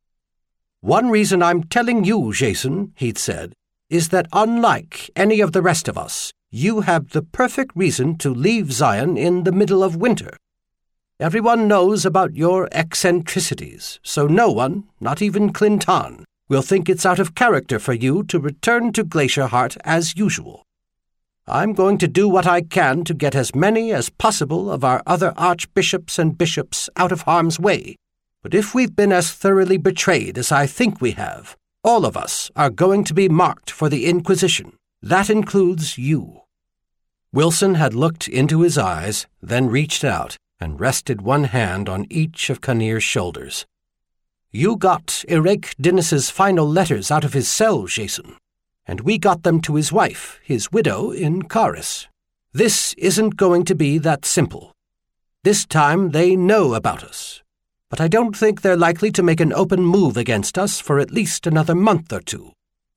"One reason I'm telling you, Jason," he'd said, "is that unlike any of the rest of us, you have the perfect reason to leave Zion in the middle of winter. Everyone knows about your eccentricities, so no one, not even Clinton, will think it's out of character for you to return to Glacierheart as usual. I'm going to do what I can to get as many as possible of our other archbishops and bishops out of harm's way, but if we've been as thoroughly betrayed as I think we have, all of us are going to be marked for the Inquisition. That includes you." Wilson had looked into his eyes, then reached out and rested one hand on each of Kinnear's shoulders. "You got Eric Dinnis's final letters out of his cell, Jason, and we got them to his wife, his widow, in Caris. This isn't going to be that simple. This time they know about us, but I don't think they're likely to make an open move against us for at least another month or 2.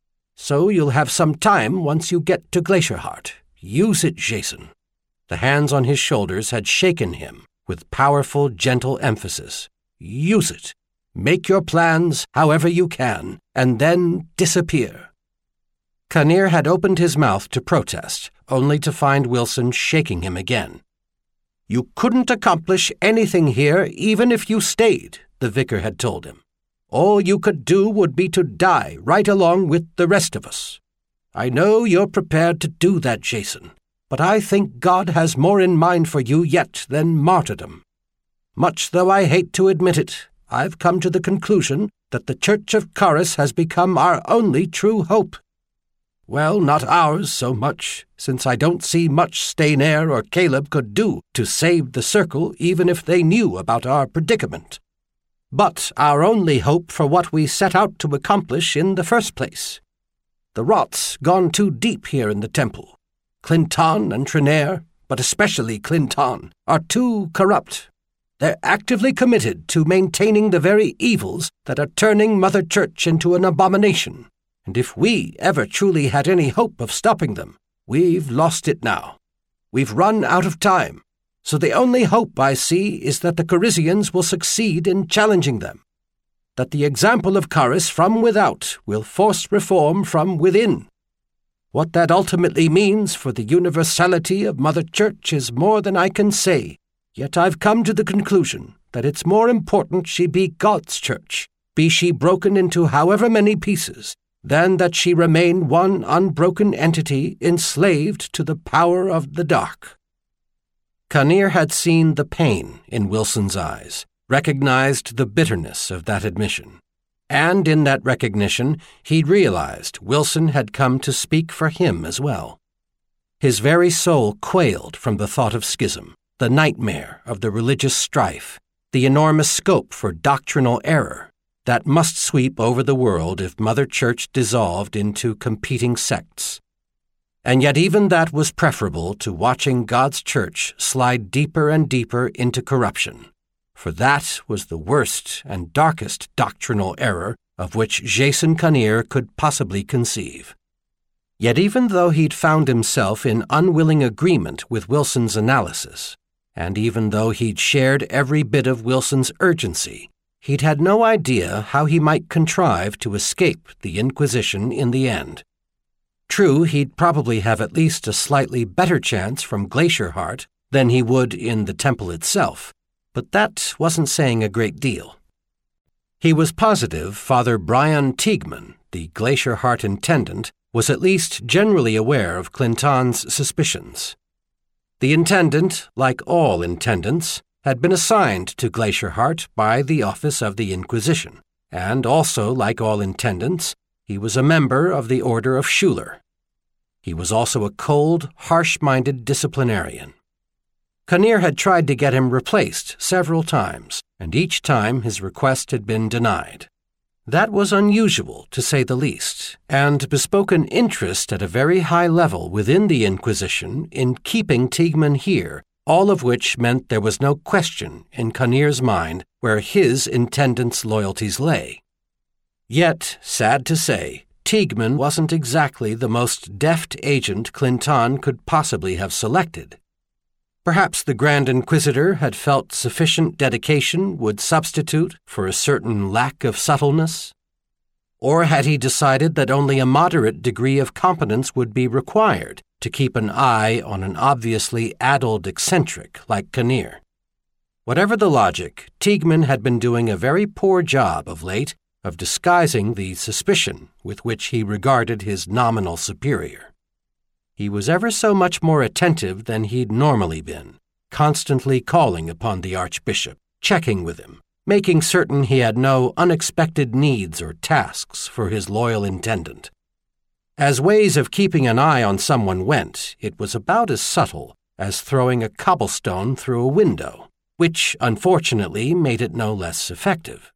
So you'll have some time once you get to Glacierheart. Use it, Jason." The hands on his shoulders had shaken him with powerful, gentle emphasis. "Use it. Make your plans however you can, and then disappear." Kinnear had opened his mouth to protest, only to find Wilson shaking him again. "You couldn't accomplish anything here even if you stayed," the vicar had told him. "All you could do would be to die right along with the rest of us. I know you're prepared to do that, Jason, but I think God has more in mind for you yet than martyrdom. Much though I hate to admit it, I've come to the conclusion that the Church of Caris has become our only true hope. Well, not ours so much, since I don't see much Staynair or Caleb could do to save the circle even if they knew about our predicament. But our only hope for what we set out to accomplish in the first place. The rot's gone too deep here in the temple. Clinton and Trenair, but especially Clinton, are too corrupt. They're actively committed to maintaining the very evils that are turning Mother Church into an abomination. And if we ever truly had any hope of stopping them, we've lost it now. We've run out of time. So the only hope I see is that the Corinthians will succeed in challenging them. That the example of Charis from without will force reform from within. What that ultimately means for the universality of Mother Church is more than I can say. Yet I've come to the conclusion that it's more important she be God's church, be she broken into however many pieces, than that she remain one unbroken entity enslaved to the power of the dark. Kinnear had seen the pain in Wilson's eyes, recognized the bitterness of that admission. And in that recognition, he'd realized Wilson had come to speak for him as well. His very soul quailed from the thought of schism, the nightmare of the religious strife, the enormous scope for doctrinal error that must sweep over the world if Mother Church dissolved into competing sects. And yet even that was preferable to watching God's church slide deeper and deeper into corruption, for that was the worst and darkest doctrinal error of which Jason Kinnear could possibly conceive. Yet even though he'd found himself in unwilling agreement with Wilson's analysis, and even though he'd shared every bit of Wilson's urgency, he'd had no idea how he might contrive to escape the Inquisition in the end. True, he'd probably have at least a slightly better chance from Glacierheart than he would in the temple itself, but that wasn't saying a great deal. He was positive Father Brian Teigman, the Glacierheart intendant, was at least generally aware of Clinton's suspicions. The intendant, like all intendants, had been assigned to Glacierheart by the Office of the Inquisition, and also, like all intendants, he was a member of the Order of Schuyler. He was also a cold, harsh-minded disciplinarian. Kinnear had tried to get him replaced several times, and each time his request had been denied. That was unusual, to say the least, and bespoke an interest at a very high level within the Inquisition in keeping Teigman here, all of which meant there was no question in Kinnear's mind where his intendant's loyalties lay. Yet, sad to say, Teigman wasn't exactly the most deft agent Clinton could possibly have selected. Perhaps the Grand Inquisitor had felt sufficient dedication would substitute for a certain lack of subtleness? Or had he decided that only a moderate degree of competence would be required to keep an eye on an obviously addled eccentric like Kinnear? Whatever the logic, Teigman had been doing a very poor job of late of disguising the suspicion with which he regarded his nominal superior. He was ever so much more attentive than he'd normally been, constantly calling upon the Archbishop, checking with him, making certain he had no unexpected needs or tasks for his loyal intendant. As ways of keeping an eye on someone went, it was about as subtle as throwing a cobblestone through a window, which, unfortunately, made it no less effective.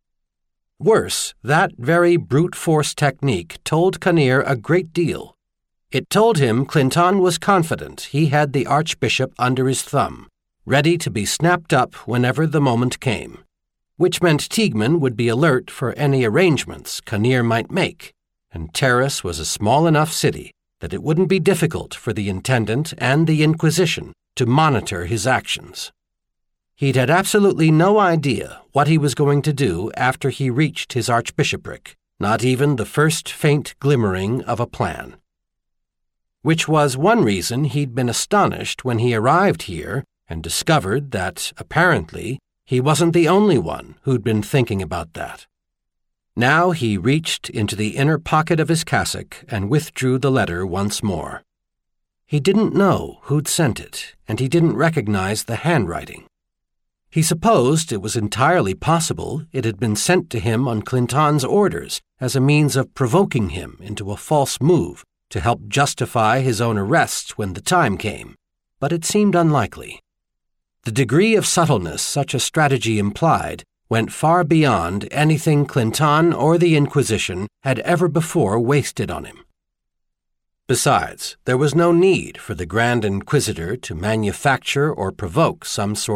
Worse, that very brute force technique told Kinnear a great deal. It told him Clinton was confident he had the Archbishop under his thumb, ready to be snapped up whenever the moment came, which meant Teigman would be alert for any arrangements Kinnear might make, and Terrace was a small enough city that it wouldn't be difficult for the intendant and the Inquisition to monitor his actions. He'd had absolutely no idea what he was going to do after he reached his archbishopric, not even the first faint glimmering of a plan. Which was one reason he'd been astonished when he arrived here and discovered that, apparently, he wasn't the only one who'd been thinking about that. Now he reached into the inner pocket of his cassock and withdrew the letter once more. He didn't know who'd sent it, and he didn't recognize the handwriting. He supposed it was entirely possible it had been sent to him on Clinton's orders as a means of provoking him into a false move to help justify his own arrest when the time came, but it seemed unlikely. The degree of subtleness such a strategy implied went far beyond anything Clinton or the Inquisition had ever before wasted on him. Besides, there was no need for the Grand Inquisitor to manufacture or provoke some sort of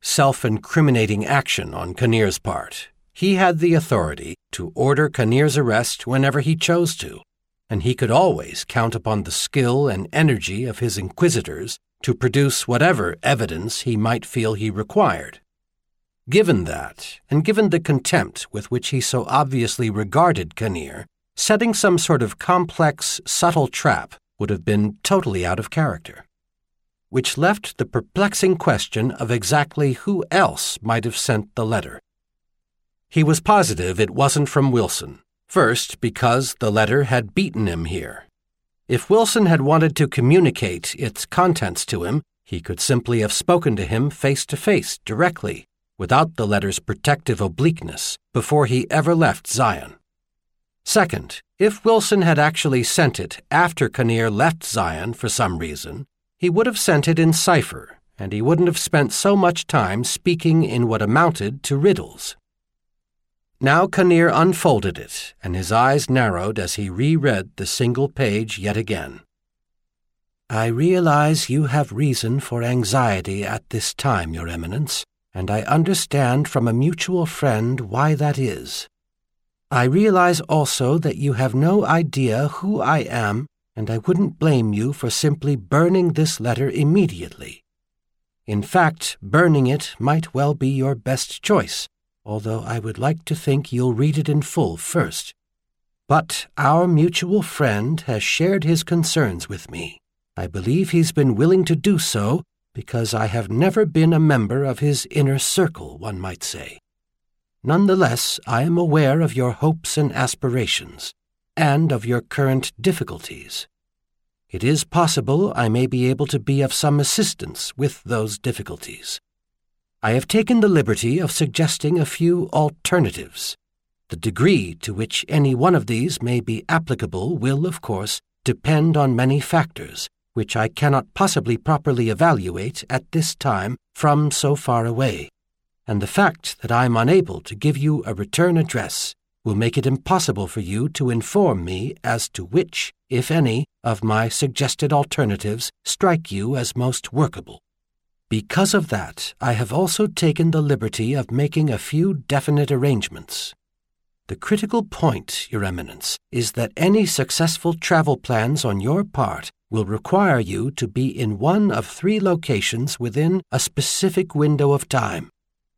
self-incriminating action on Kinnear's part. He had the authority to order Kinnear's arrest whenever he chose to, and he could always count upon the skill and energy of his inquisitors to produce whatever evidence he might feel he required. Given that, and given the contempt with which he so obviously regarded Kinnear, setting some sort of complex, subtle trap would have been totally out of character. Which left the perplexing question of exactly who else might have sent the letter. He was positive it wasn't from Wilson, first because the letter had beaten him here. If Wilson had wanted to communicate its contents to him, he could simply have spoken to him face-to-face, directly, without the letter's protective obliqueness, before he ever left Zion. Second, if Wilson had actually sent it after Kinnear left Zion for some reason, he would have sent it in cipher, and he wouldn't have spent so much time speaking in what amounted to riddles. Now Kinnear unfolded it, and his eyes narrowed as he reread the single page yet again. "I realize you have reason for anxiety at this time, Your Eminence, and I understand from a mutual friend why that is. I realize also that you have no idea who I am, and I wouldn't blame you for simply burning this letter immediately. In fact, burning it might well be your best choice, although I would like to think you'll read it in full first. But our mutual friend has shared his concerns with me. I believe he's been willing to do so because I have never been a member of his inner circle, one might say. Nonetheless, I am aware of your hopes and aspirations, and of your current difficulties. It is possible I may be able to be of some assistance with those difficulties. I have taken the liberty of suggesting a few alternatives. The degree to which any one of these may be applicable will, of course, depend on many factors, which I cannot possibly properly evaluate at this time from so far away, and the fact that I am unable to give you a return address will make it impossible for you to inform me as to which, if any, of my suggested alternatives strike you as most workable. Because of that, I have also taken the liberty of making a few definite arrangements. The critical point, Your Eminence, is that any successful travel plans on your part will require you to be in one of 3 locations within a specific window of time.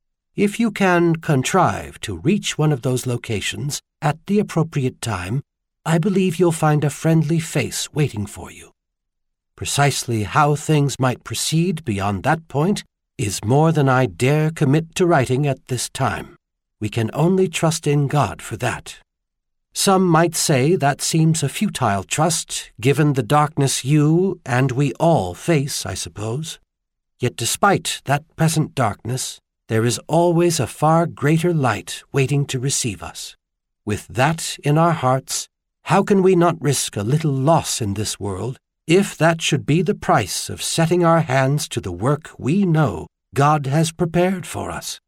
If you can contrive to reach one of those locations at the appropriate time, I believe you'll find a friendly face waiting for you. Precisely how things might proceed beyond that point is more than I dare commit to writing at this time. We can only trust in God for that. Some might say that seems a futile trust, given the darkness you and we all face, I suppose. Yet despite that present darkness, there is always a far greater light waiting to receive us. With that in our hearts, how can we not risk a little loss in this world, if that should be the price of setting our hands to the work we know God has prepared for us?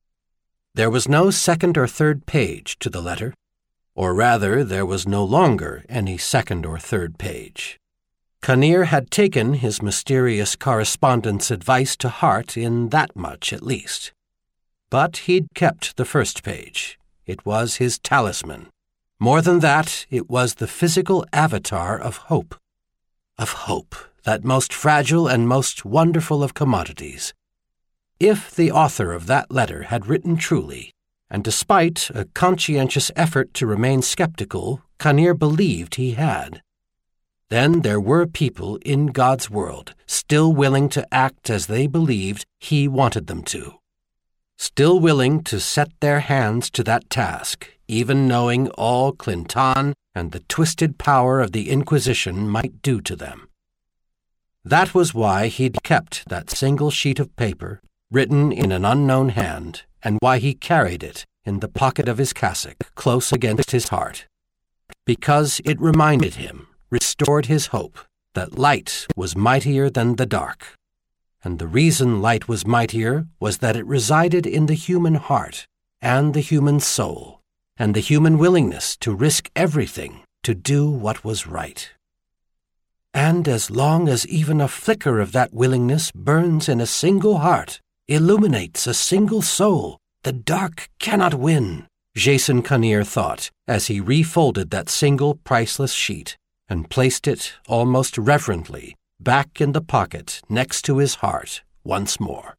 There was no second or third page to the letter, or rather there was no longer any second or third page. Kinnear had taken his mysterious correspondent's advice to heart in that much at least. But he'd kept the first page. It was his talisman. More than that, it was the physical avatar of hope. Of hope, that most fragile and most wonderful of commodities. If the author of that letter had written truly, and despite a conscientious effort to remain skeptical, Kinnear believed he had, then there were people in God's world still willing to act as they believed he wanted them to. Still willing to set their hands to that task, even knowing all Clinton and the twisted power of the Inquisition might do to them. That was why he'd kept that single sheet of paper, written in an unknown hand, and why he carried it in the pocket of his cassock, close against his heart. Because it reminded him, restored his hope, that light was mightier than the dark. And the reason light was mightier was that it resided in the human heart and the human soul, and the human willingness to risk everything to do what was right. And as long as even a flicker of that willingness burns in a single heart, illuminates a single soul. The dark cannot win, Jason Kinnear thought as he refolded that single priceless sheet and placed it almost reverently back in the pocket next to his heart once more.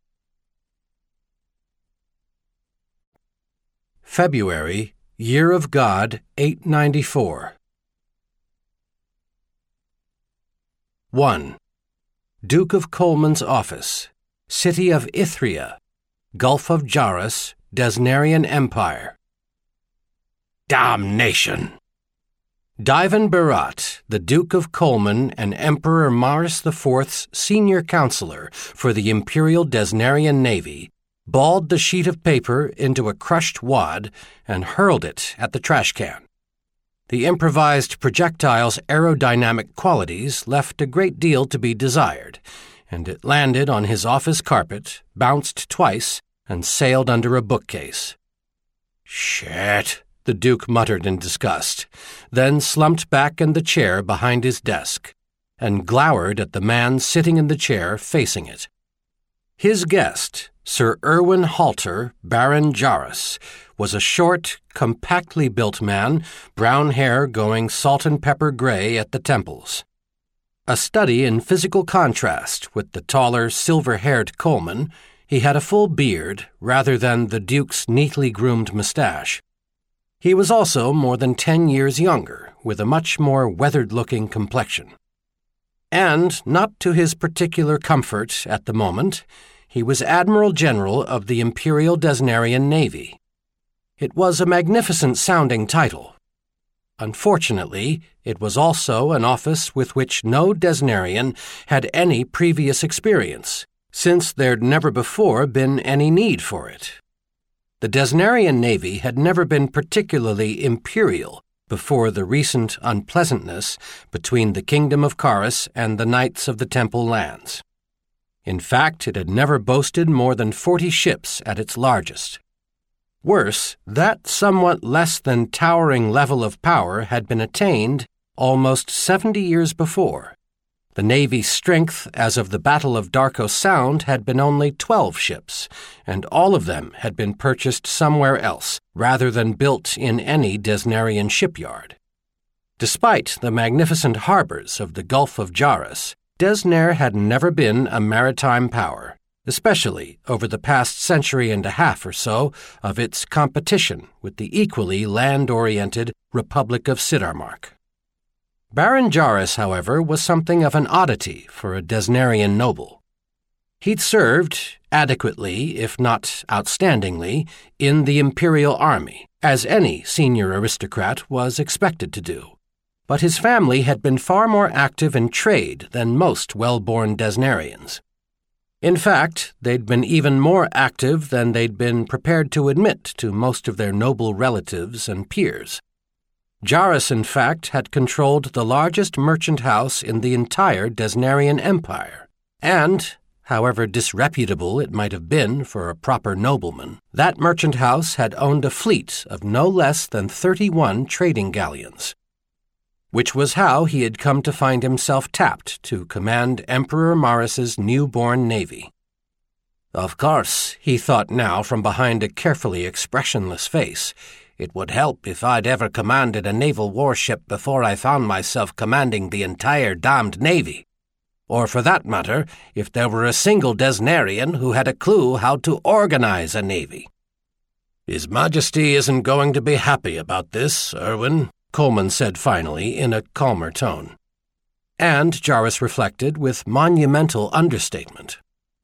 February, Year of God, 894. 1. Duke of Colman's office, City of Ithria, Gulf of Jaros, Desnarian Empire. Damnation! Divan Berat, the Duke of Colman and Emperor Maris IV's senior counselor for the Imperial Desnarian Navy, balled the sheet of paper into a crushed wad and hurled it at the trash can. The improvised projectile's aerodynamic qualities left a great deal to be desired, and it landed on his office carpet, bounced twice, and sailed under a bookcase. "Shit," the Duke muttered in disgust, then slumped back in the chair behind his desk and glowered at the man sitting in the chair facing it. His guest, Sir Erwin Halter, Baron Jaros, was a short, compactly built man, brown hair going salt and pepper gray at the temples. A study in physical contrast with the taller, silver-haired Colman, he had a full beard rather than the Duke's neatly groomed mustache. He was also more than 10 years younger, with a much more weathered-looking complexion. And, not to his particular comfort at the moment, he was Admiral General of the Imperial Desnarian Navy. It was a magnificent-sounding title. Unfortunately, it was also an office with which no Desnarian had any previous experience, since there'd never before been any need for it. The Desnarian Navy had never been particularly imperial before the recent unpleasantness between the Kingdom of Charis and the Knights of the Temple Lands. In fact, it had never boasted more than 40 ships at its largest. Worse, that somewhat less than towering level of power had been attained almost 70 years before. The Navy's strength as of the Battle of Darko Sound had been only 12 ships, and all of them had been purchased somewhere else, rather than built in any Desnarian shipyard. Despite the magnificent harbors of the Gulf of Jaros, Desnair had never been a maritime power, especially over the past century and a half or so of its competition with the equally land-oriented Republic of Sidarmark. Baron Jaros, however, was something of an oddity for a Desnarian noble. He'd served, adequately, if not outstandingly, in the Imperial Army, as any senior aristocrat was expected to do. But his family had been far more active in trade than most well-born Desnarians. In fact, they'd been even more active than they'd been prepared to admit to most of their noble relatives and peers. Jaros, in fact, had controlled the largest merchant house in the entire Desnarian Empire, and, however disreputable it might have been for a proper nobleman, that merchant house had owned a fleet of no less than 31 trading galleons, which was how he had come to find himself tapped to command Emperor Maris's newborn navy. Of course, he thought now from behind a carefully expressionless face, it would help if I'd ever commanded a naval warship before I found myself commanding the entire damned navy. Or for that matter, if there were a single Desnarian who had a clue how to organize a navy. His Majesty isn't going to be happy about this, Erwin, Colman said finally in a calmer tone. And, Jaros reflected with monumental understatement.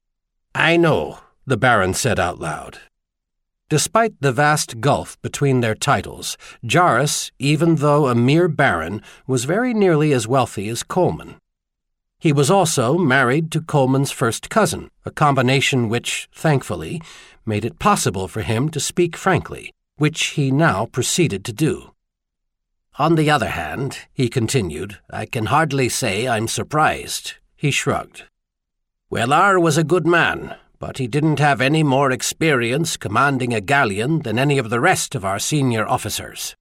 I know, the Baron said out loud. Despite the vast gulf between their titles, Jaros, even though a mere baron, was very nearly as wealthy as Colman. He was also married to Colman's first cousin, a combination which, thankfully, made it possible for him to speak frankly, which he now proceeded to do. On the other hand, he continued, I can hardly say I'm surprised. He shrugged. Wellar was a good man, but he didn't have any more experience commanding a galleon than any of the rest of our senior officers.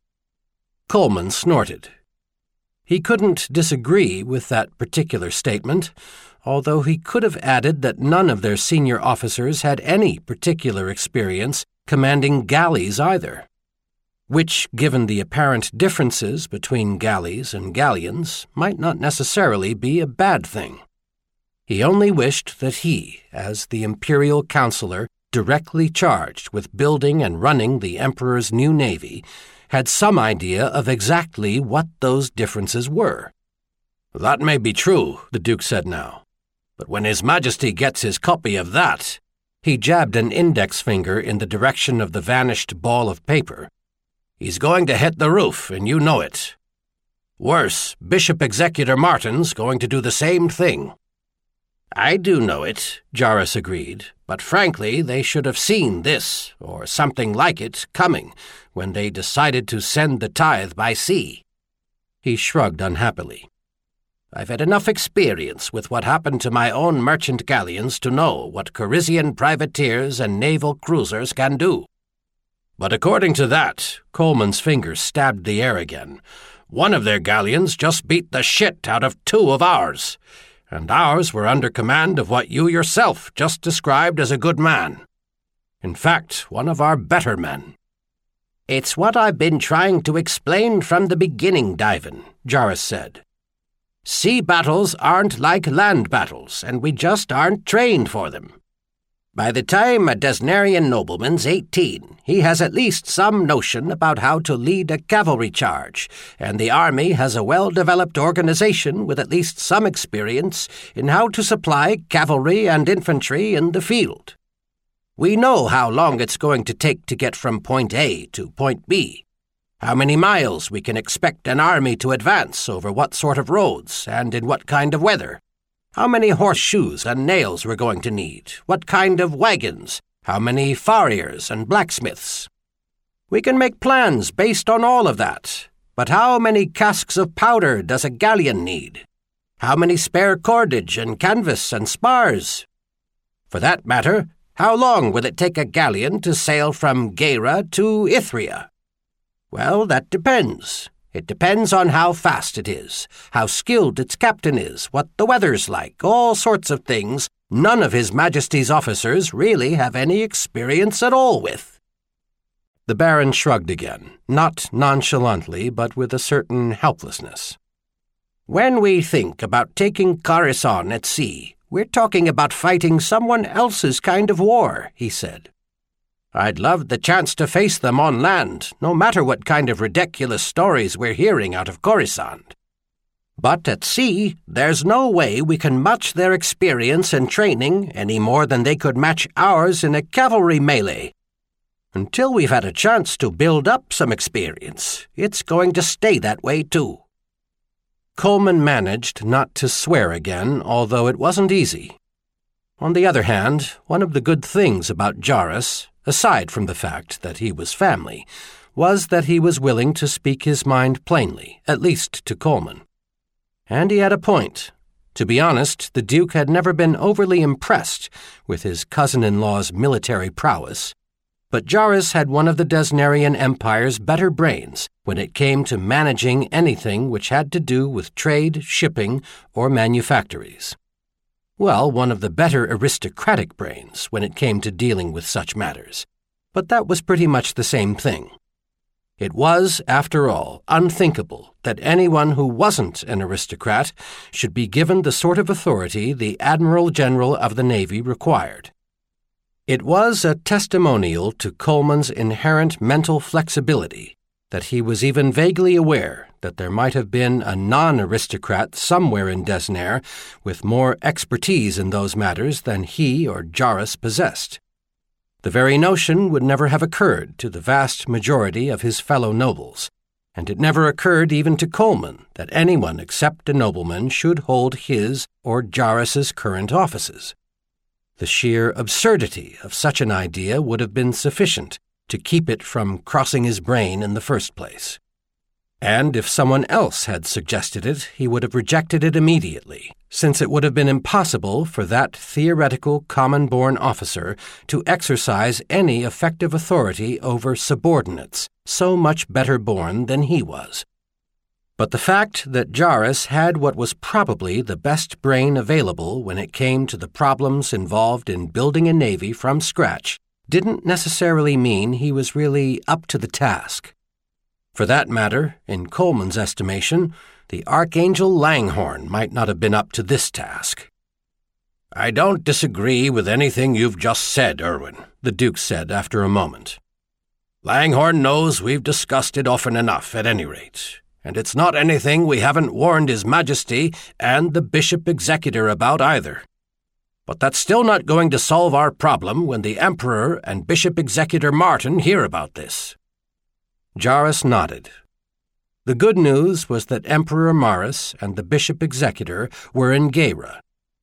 Colman snorted. He couldn't disagree with that particular statement, although he could have added that none of their senior officers had any particular experience commanding galleys either, which, given the apparent differences between galleys and galleons, might not necessarily be a bad thing. He only wished that he, as the imperial counselor directly charged with building and running the emperor's new navy, had some idea of exactly what those differences were. "That may be true," the Duke said now, "but when His Majesty gets his copy of that—" He jabbed an index finger in the direction of the vanished ball of paper. "He's going to hit the roof, and you know it. Worse, Bishop Executor Martin's going to do the same thing." "I do know it," Jarrus agreed, "but frankly they should have seen this, or something like it, coming when they decided to send the tithe by sea." He shrugged unhappily. "I've had enough experience with what happened to my own merchant galleons to know what Corisian privateers and naval cruisers can do." "But according to that," Coleman's fingers stabbed the air again, "one of their galleons just beat the shit out of 2 of ours. And ours were under command of what you yourself just described as a good man. In fact, one of our better men." "It's what I've been trying to explain from the beginning, Divan," Jarrus said. "Sea battles aren't like land battles, and we just aren't trained for them. By the time a Desnarian nobleman's 18, he has at least some notion about how to lead a cavalry charge, and the army has a well-developed organization with at least some experience in how to supply cavalry and infantry in the field. We know how long it's going to take to get from point A to point B, how many miles we can expect an army to advance over what sort of roads and in what kind of weather, how many horseshoes and nails we're going to need, what kind of wagons, how many farriers and blacksmiths. We can make plans based on all of that, but how many casks of powder does a galleon need? How many spare cordage and canvas and spars? For that matter, how long will it take a galleon to sail from Geira to Ithria? Well, that depends. It depends on how fast it is, how skilled its captain is, what the weather's like, all sorts of things none of His Majesty's officers really have any experience at all with." The Baron shrugged again, not nonchalantly, but with a certain helplessness. "When we think about taking Coruscant at sea, we're talking about fighting someone else's kind of war," he said. "I'd love the chance to face them on land, no matter what kind of ridiculous stories we're hearing out of Coruscant. But at sea, there's no way we can match their experience and training any more than they could match ours in a cavalry melee. Until we've had a chance to build up some experience, it's going to stay that way too." Coleman managed not to swear again, although it wasn't easy. On the other hand, one of the good things about Jarrus, aside from the fact that he was family, was that he was willing to speak his mind plainly, at least to Coleman. And he had a point. To be honest, the Duke had never been overly impressed with his cousin-in-law's military prowess, but Jarrus had one of the Desnarian Empire's better brains when it came to managing anything which had to do with trade, shipping, or manufactories. Well, one of the better aristocratic brains when it came to dealing with such matters, but that was pretty much the same thing. It was, after all, unthinkable that anyone who wasn't an aristocrat should be given the sort of authority the Admiral General of the Navy required. It was a testimonial to Coleman's inherent mental flexibility that he was even vaguely aware that there might have been a non-aristocrat somewhere in Desnair with more expertise in those matters than he or Jarrus possessed. The very notion would never have occurred to the vast majority of his fellow nobles, and it never occurred even to Coleman that anyone except a nobleman should hold his or Jarrus's current offices. The sheer absurdity of such an idea would have been sufficient to keep it from crossing his brain in the first place. And if someone else had suggested it, he would have rejected it immediately, since it would have been impossible for that theoretical common-born officer to exercise any effective authority over subordinates so much better born than he was. But the fact that Jarvis had what was probably the best brain available when it came to the problems involved in building a navy from scratch didn't necessarily mean he was really up to the task. For that matter, in Coleman's estimation, the Archangel Langhorne might not have been up to this task. "I don't disagree with anything you've just said, Irwin," the Duke said after a moment. "Langhorne knows we've discussed it often enough, at any rate, and it's not anything we haven't warned His Majesty and the Bishop Executor about either. But that's still not going to solve our problem when the Emperor and Bishop Executor Martin hear about this." Jarvis nodded. The good news was that Emperor Maris and the Bishop Executor were in Geyra,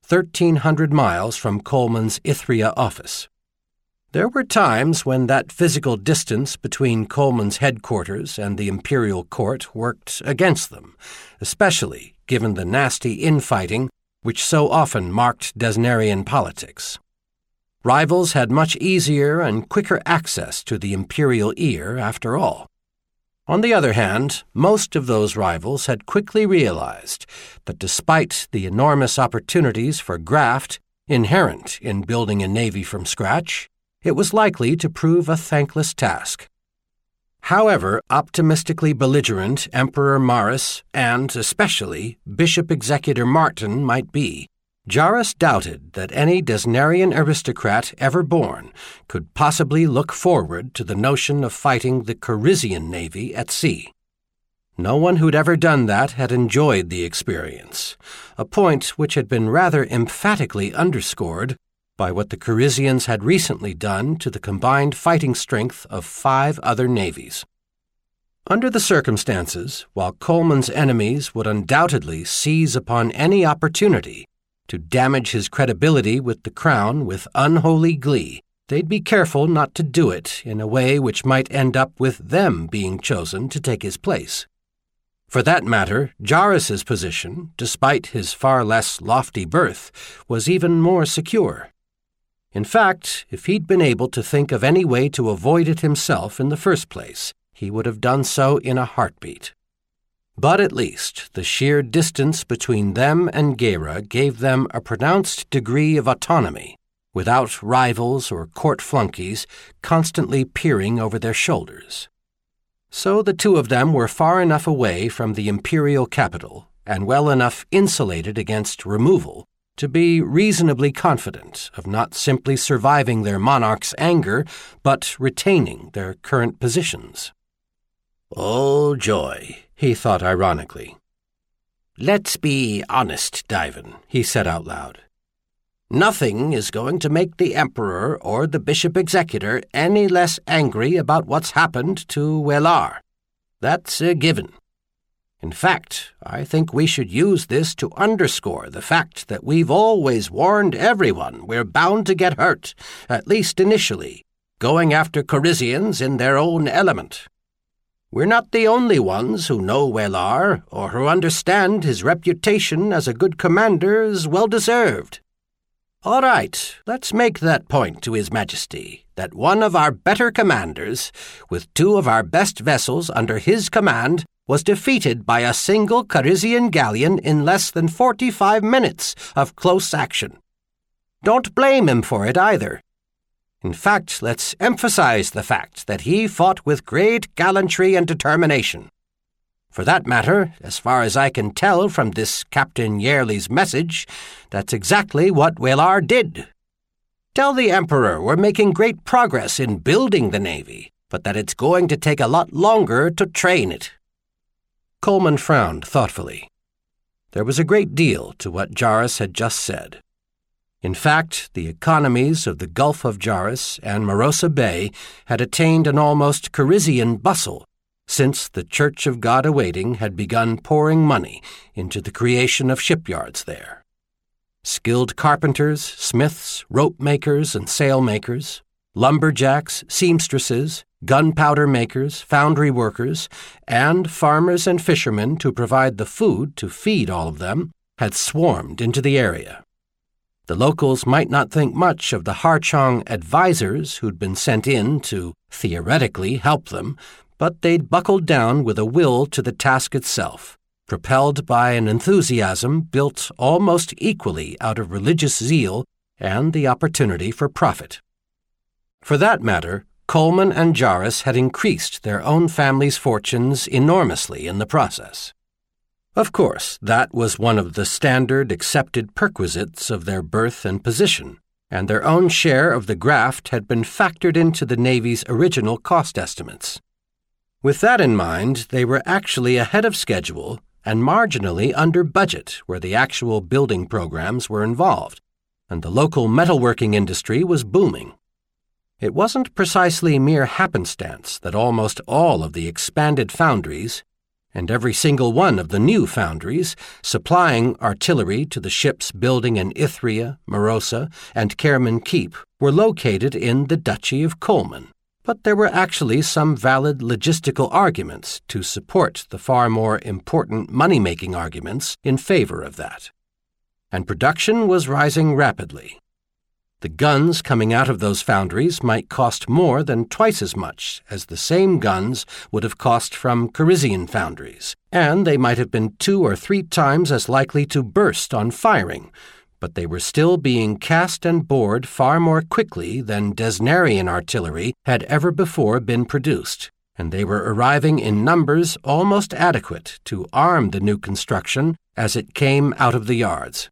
1,300 miles from Coleman's Ithria office. There were times when that physical distance between Coleman's headquarters and the imperial court worked against them, especially given the nasty infighting which so often marked Desnerian politics. Rivals had much easier and quicker access to the imperial ear, after all. On the other hand, most of those rivals had quickly realized that despite the enormous opportunities for graft inherent in building a navy from scratch, it was likely to prove a thankless task. However optimistically belligerent Emperor Maris and, especially, Bishop Executor Martin might be, Jarvis doubted that any Desnerian aristocrat ever born could possibly look forward to the notion of fighting the Corisian navy at sea. No one who'd ever done that had enjoyed the experience, a point which had been rather emphatically underscored by what the Corisians had recently done to the combined fighting strength of 5 other navies. Under the circumstances, while Coleman's enemies would undoubtedly seize upon any opportunity to damage his credibility with the crown with unholy glee, they'd be careful not to do it in a way which might end up with them being chosen to take his place. For that matter, Jarvis's position, despite his far less lofty birth, was even more secure. In fact, if he'd been able to think of any way to avoid it himself in the first place, he would have done so in a heartbeat. But at least the sheer distance between them and Geyra gave them a pronounced degree of autonomy, without rivals or court flunkies constantly peering over their shoulders. So the two of them were far enough away from the imperial capital and well enough insulated against removal to be reasonably confident of not simply surviving their monarch's anger, but retaining their current positions. "Oh, joy," he thought ironically. "Let's be honest, Divan," he said out loud. "Nothing is going to make the Emperor or the Bishop Executor any less angry about what's happened to Welar. That's a given. In fact, I think we should use this to underscore the fact that we've always warned everyone we're bound to get hurt, at least initially, going after Corisians in their own element. We're not the only ones who know Welar or who understand his reputation as a good commander is well-deserved. All right, let's make that point to His Majesty, that one of our better commanders, with 2 of our best vessels under his command, was defeated by a single Corisian galleon in less than 45 minutes of close action. Don't blame him for it either. In fact, let's emphasize the fact that he fought with great gallantry and determination. For that matter, as far as I can tell from this Captain Yearley's message, that's exactly what Welar did. Tell the Emperor we're making great progress in building the navy, but that it's going to take a lot longer to train it." Coleman frowned thoughtfully. There was a great deal to what Jarvis had just said. In fact, the economies of the Gulf of Jarvis and Marosa Bay had attained an almost Corisian bustle since the Church of God Awaiting had begun pouring money into the creation of shipyards there. Skilled carpenters, smiths, rope makers and sail makers, lumberjacks, seamstresses, gunpowder makers, foundry workers, and farmers and fishermen to provide the food to feed all of them had swarmed into the area. The locals might not think much of the Harchong advisors who'd been sent in to, theoretically, help them, but they'd buckled down with a will to the task itself, propelled by an enthusiasm built almost equally out of religious zeal and the opportunity for profit. For that matter, Coleman and Jarvis had increased their own family's fortunes enormously in the process. Of course, that was one of the standard accepted perquisites of their birth and position, and their own share of the graft had been factored into the Navy's original cost estimates. With that in mind, they were actually ahead of schedule and marginally under budget where the actual building programs were involved, and the local metalworking industry was booming. It wasn't precisely mere happenstance that almost all of the expanded foundries, and every single one of the new foundries, supplying artillery to the ships building in Ithria, Marosa, and Kerman Keep, were located in the Duchy of Coleman. But there were actually some valid logistical arguments to support the far more important money-making arguments in favor of that. And production was rising rapidly. The guns coming out of those foundries might cost more than twice as much as the same guns would have cost from Carizian foundries, and they might have been 2 or 3 times as likely to burst on firing, but they were still being cast and bored far more quickly than Desnerian artillery had ever before been produced, and they were arriving in numbers almost adequate to arm the new construction as it came out of the yards.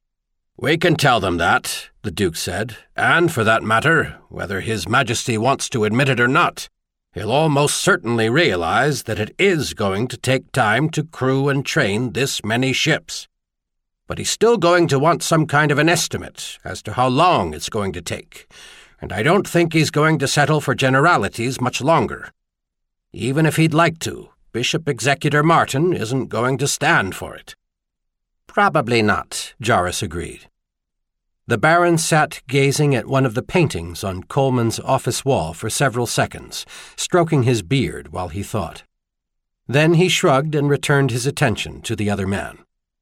"We can tell them that," the Duke said, "and for that matter, whether His Majesty wants to admit it or not, he'll almost certainly realize that it is going to take time to crew and train this many ships. But he's still going to want some kind of an estimate as to how long it's going to take, and I don't think he's going to settle for generalities much longer. Even if he'd like to, Bishop Executor Martin isn't going to stand for it." "Probably not," Jarvis agreed. The Baron sat gazing at one of the paintings on Coleman's office wall for several seconds, stroking his beard while he thought. Then he shrugged and returned his attention to the other man.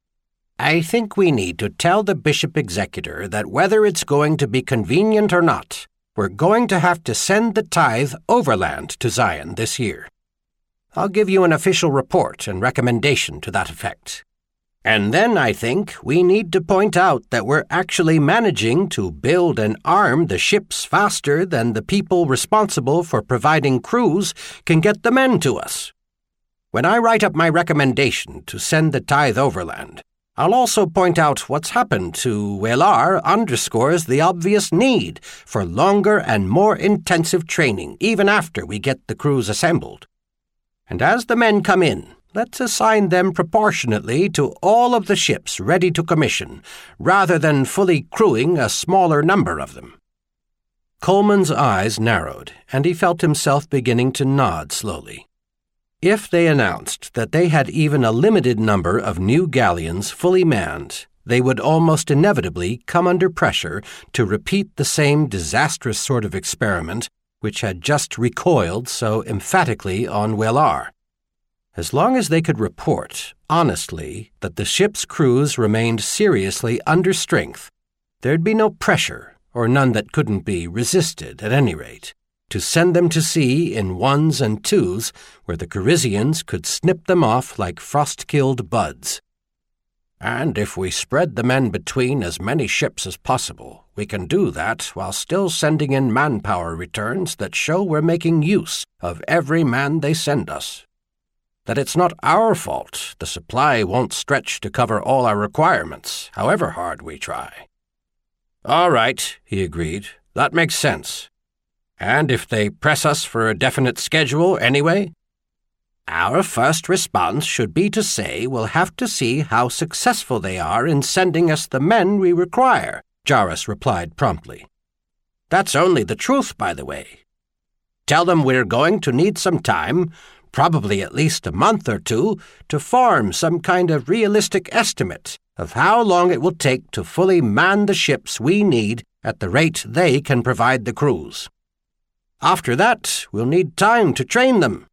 "I think we need to tell the Bishop Executor that whether it's going to be convenient or not, we're going to have to send the tithe overland to Zion this year. I'll give you an official report and recommendation to that effect. And then I think we need to point out that we're actually managing to build and arm the ships faster than the people responsible for providing crews can get the men to us. When I write up my recommendation to send the tithe overland, I'll also point out what's happened to Welar underscores the obvious need for longer and more intensive training even after we get the crews assembled. And as the men come in, let's assign them proportionately to all of the ships ready to commission, rather than fully crewing a smaller number of them." Coleman's eyes narrowed, and he felt himself beginning to nod slowly. If they announced that they had even a limited number of new galleons fully manned, they would almost inevitably come under pressure to repeat the same disastrous sort of experiment which had just recoiled so emphatically on Welar. As long as they could report, honestly, that the ship's crews remained seriously under strength, there'd be no pressure, or none that couldn't be resisted at any rate, to send them to sea in 1s and 2s where the Carizians could snip them off like frost-killed buds. "And if we spread the men between as many ships as possible, we can do that while still sending in manpower returns that show we're making use of every man they send us. That it's not our fault the supply won't stretch to cover all our requirements, however hard we try." "All right," he agreed. "That makes sense. And if they press us for a definite schedule anyway?" "Our first response should be to say we'll have to see how successful they are in sending us the men we require," Jarvis replied promptly. "That's only the truth, by the way. Tell them we're going to need some time, probably at least a month or 2, to form some kind of realistic estimate of how long it will take to fully man the ships we need at the rate they can provide the crews. After that, we'll need time to train them.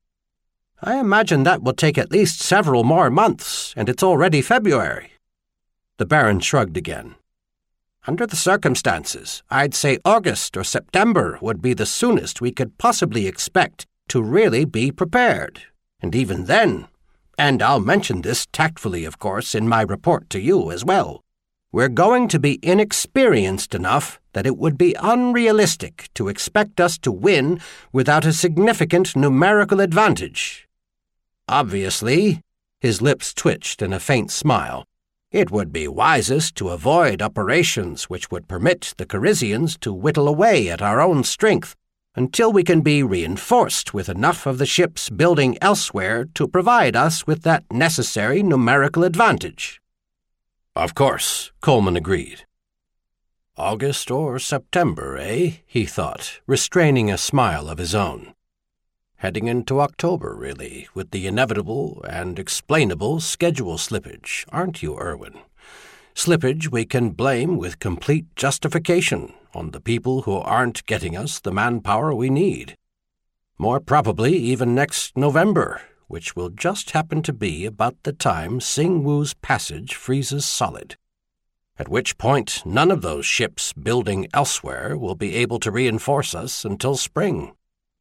I imagine that will take at least several more months, and it's already February." The Baron shrugged again. "Under the circumstances, I'd say August or September would be the soonest we could possibly expect to really be prepared. And even then, And I'll mention this tactfully, of course, in my report to you as well. We're going to be inexperienced enough that it would be unrealistic to expect us to win without a significant numerical advantage. Obviously, his lips twitched in a faint smile, it would be wisest to avoid operations which would permit the Carisians to whittle away at our own strength until we can be reinforced with enough of the ships building elsewhere to provide us with that necessary numerical advantage. Of course, Coleman agreed. August or September, eh? He thought, restraining a smile of his own. Heading into October, really, with the inevitable and explainable schedule slippage, aren't you, Irwin? Slippage we can blame with complete justification on the people who aren't getting us the manpower we need. More probably even next November, which will just happen to be about the time Sing-Wu's passage freezes solid, at which point none of those ships building elsewhere will be able to reinforce us until spring.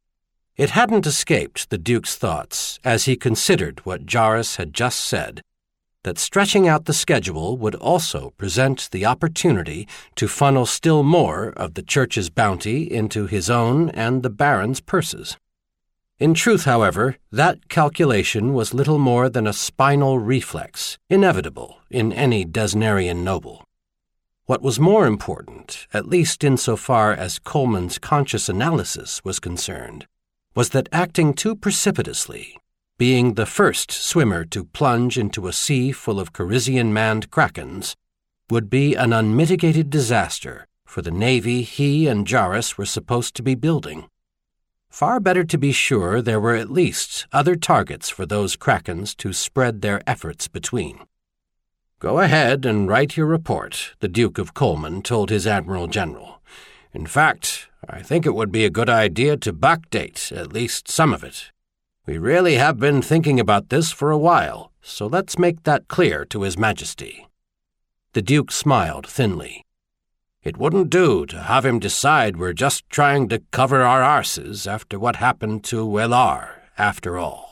It hadn't escaped the Duke's thoughts, as he considered what Jarvis had just said, that stretching out the schedule would also present the opportunity to funnel still more of the Church's bounty into his own and the Baron's purses. In truth, however, that calculation was little more than a spinal reflex, inevitable in any Desnerian noble. What was more important, at least insofar as Coleman's conscious analysis was concerned, was that acting too precipitously, being the first swimmer to plunge into a sea full of Carisian-manned krakens, would be an unmitigated disaster for the navy he and Jarvis were supposed to be building. Far better to be sure there were at least other targets for those krakens to spread their efforts between. "Go ahead and write your report," the Duke of Coleman told his Admiral General. "In fact, I think it would be a good idea to backdate at least some of it. We really have been thinking about this for a while, so let's make that clear to His Majesty." The Duke smiled thinly. "It wouldn't do to have him decide we're just trying to cover our arses after what happened to Wellar, after all."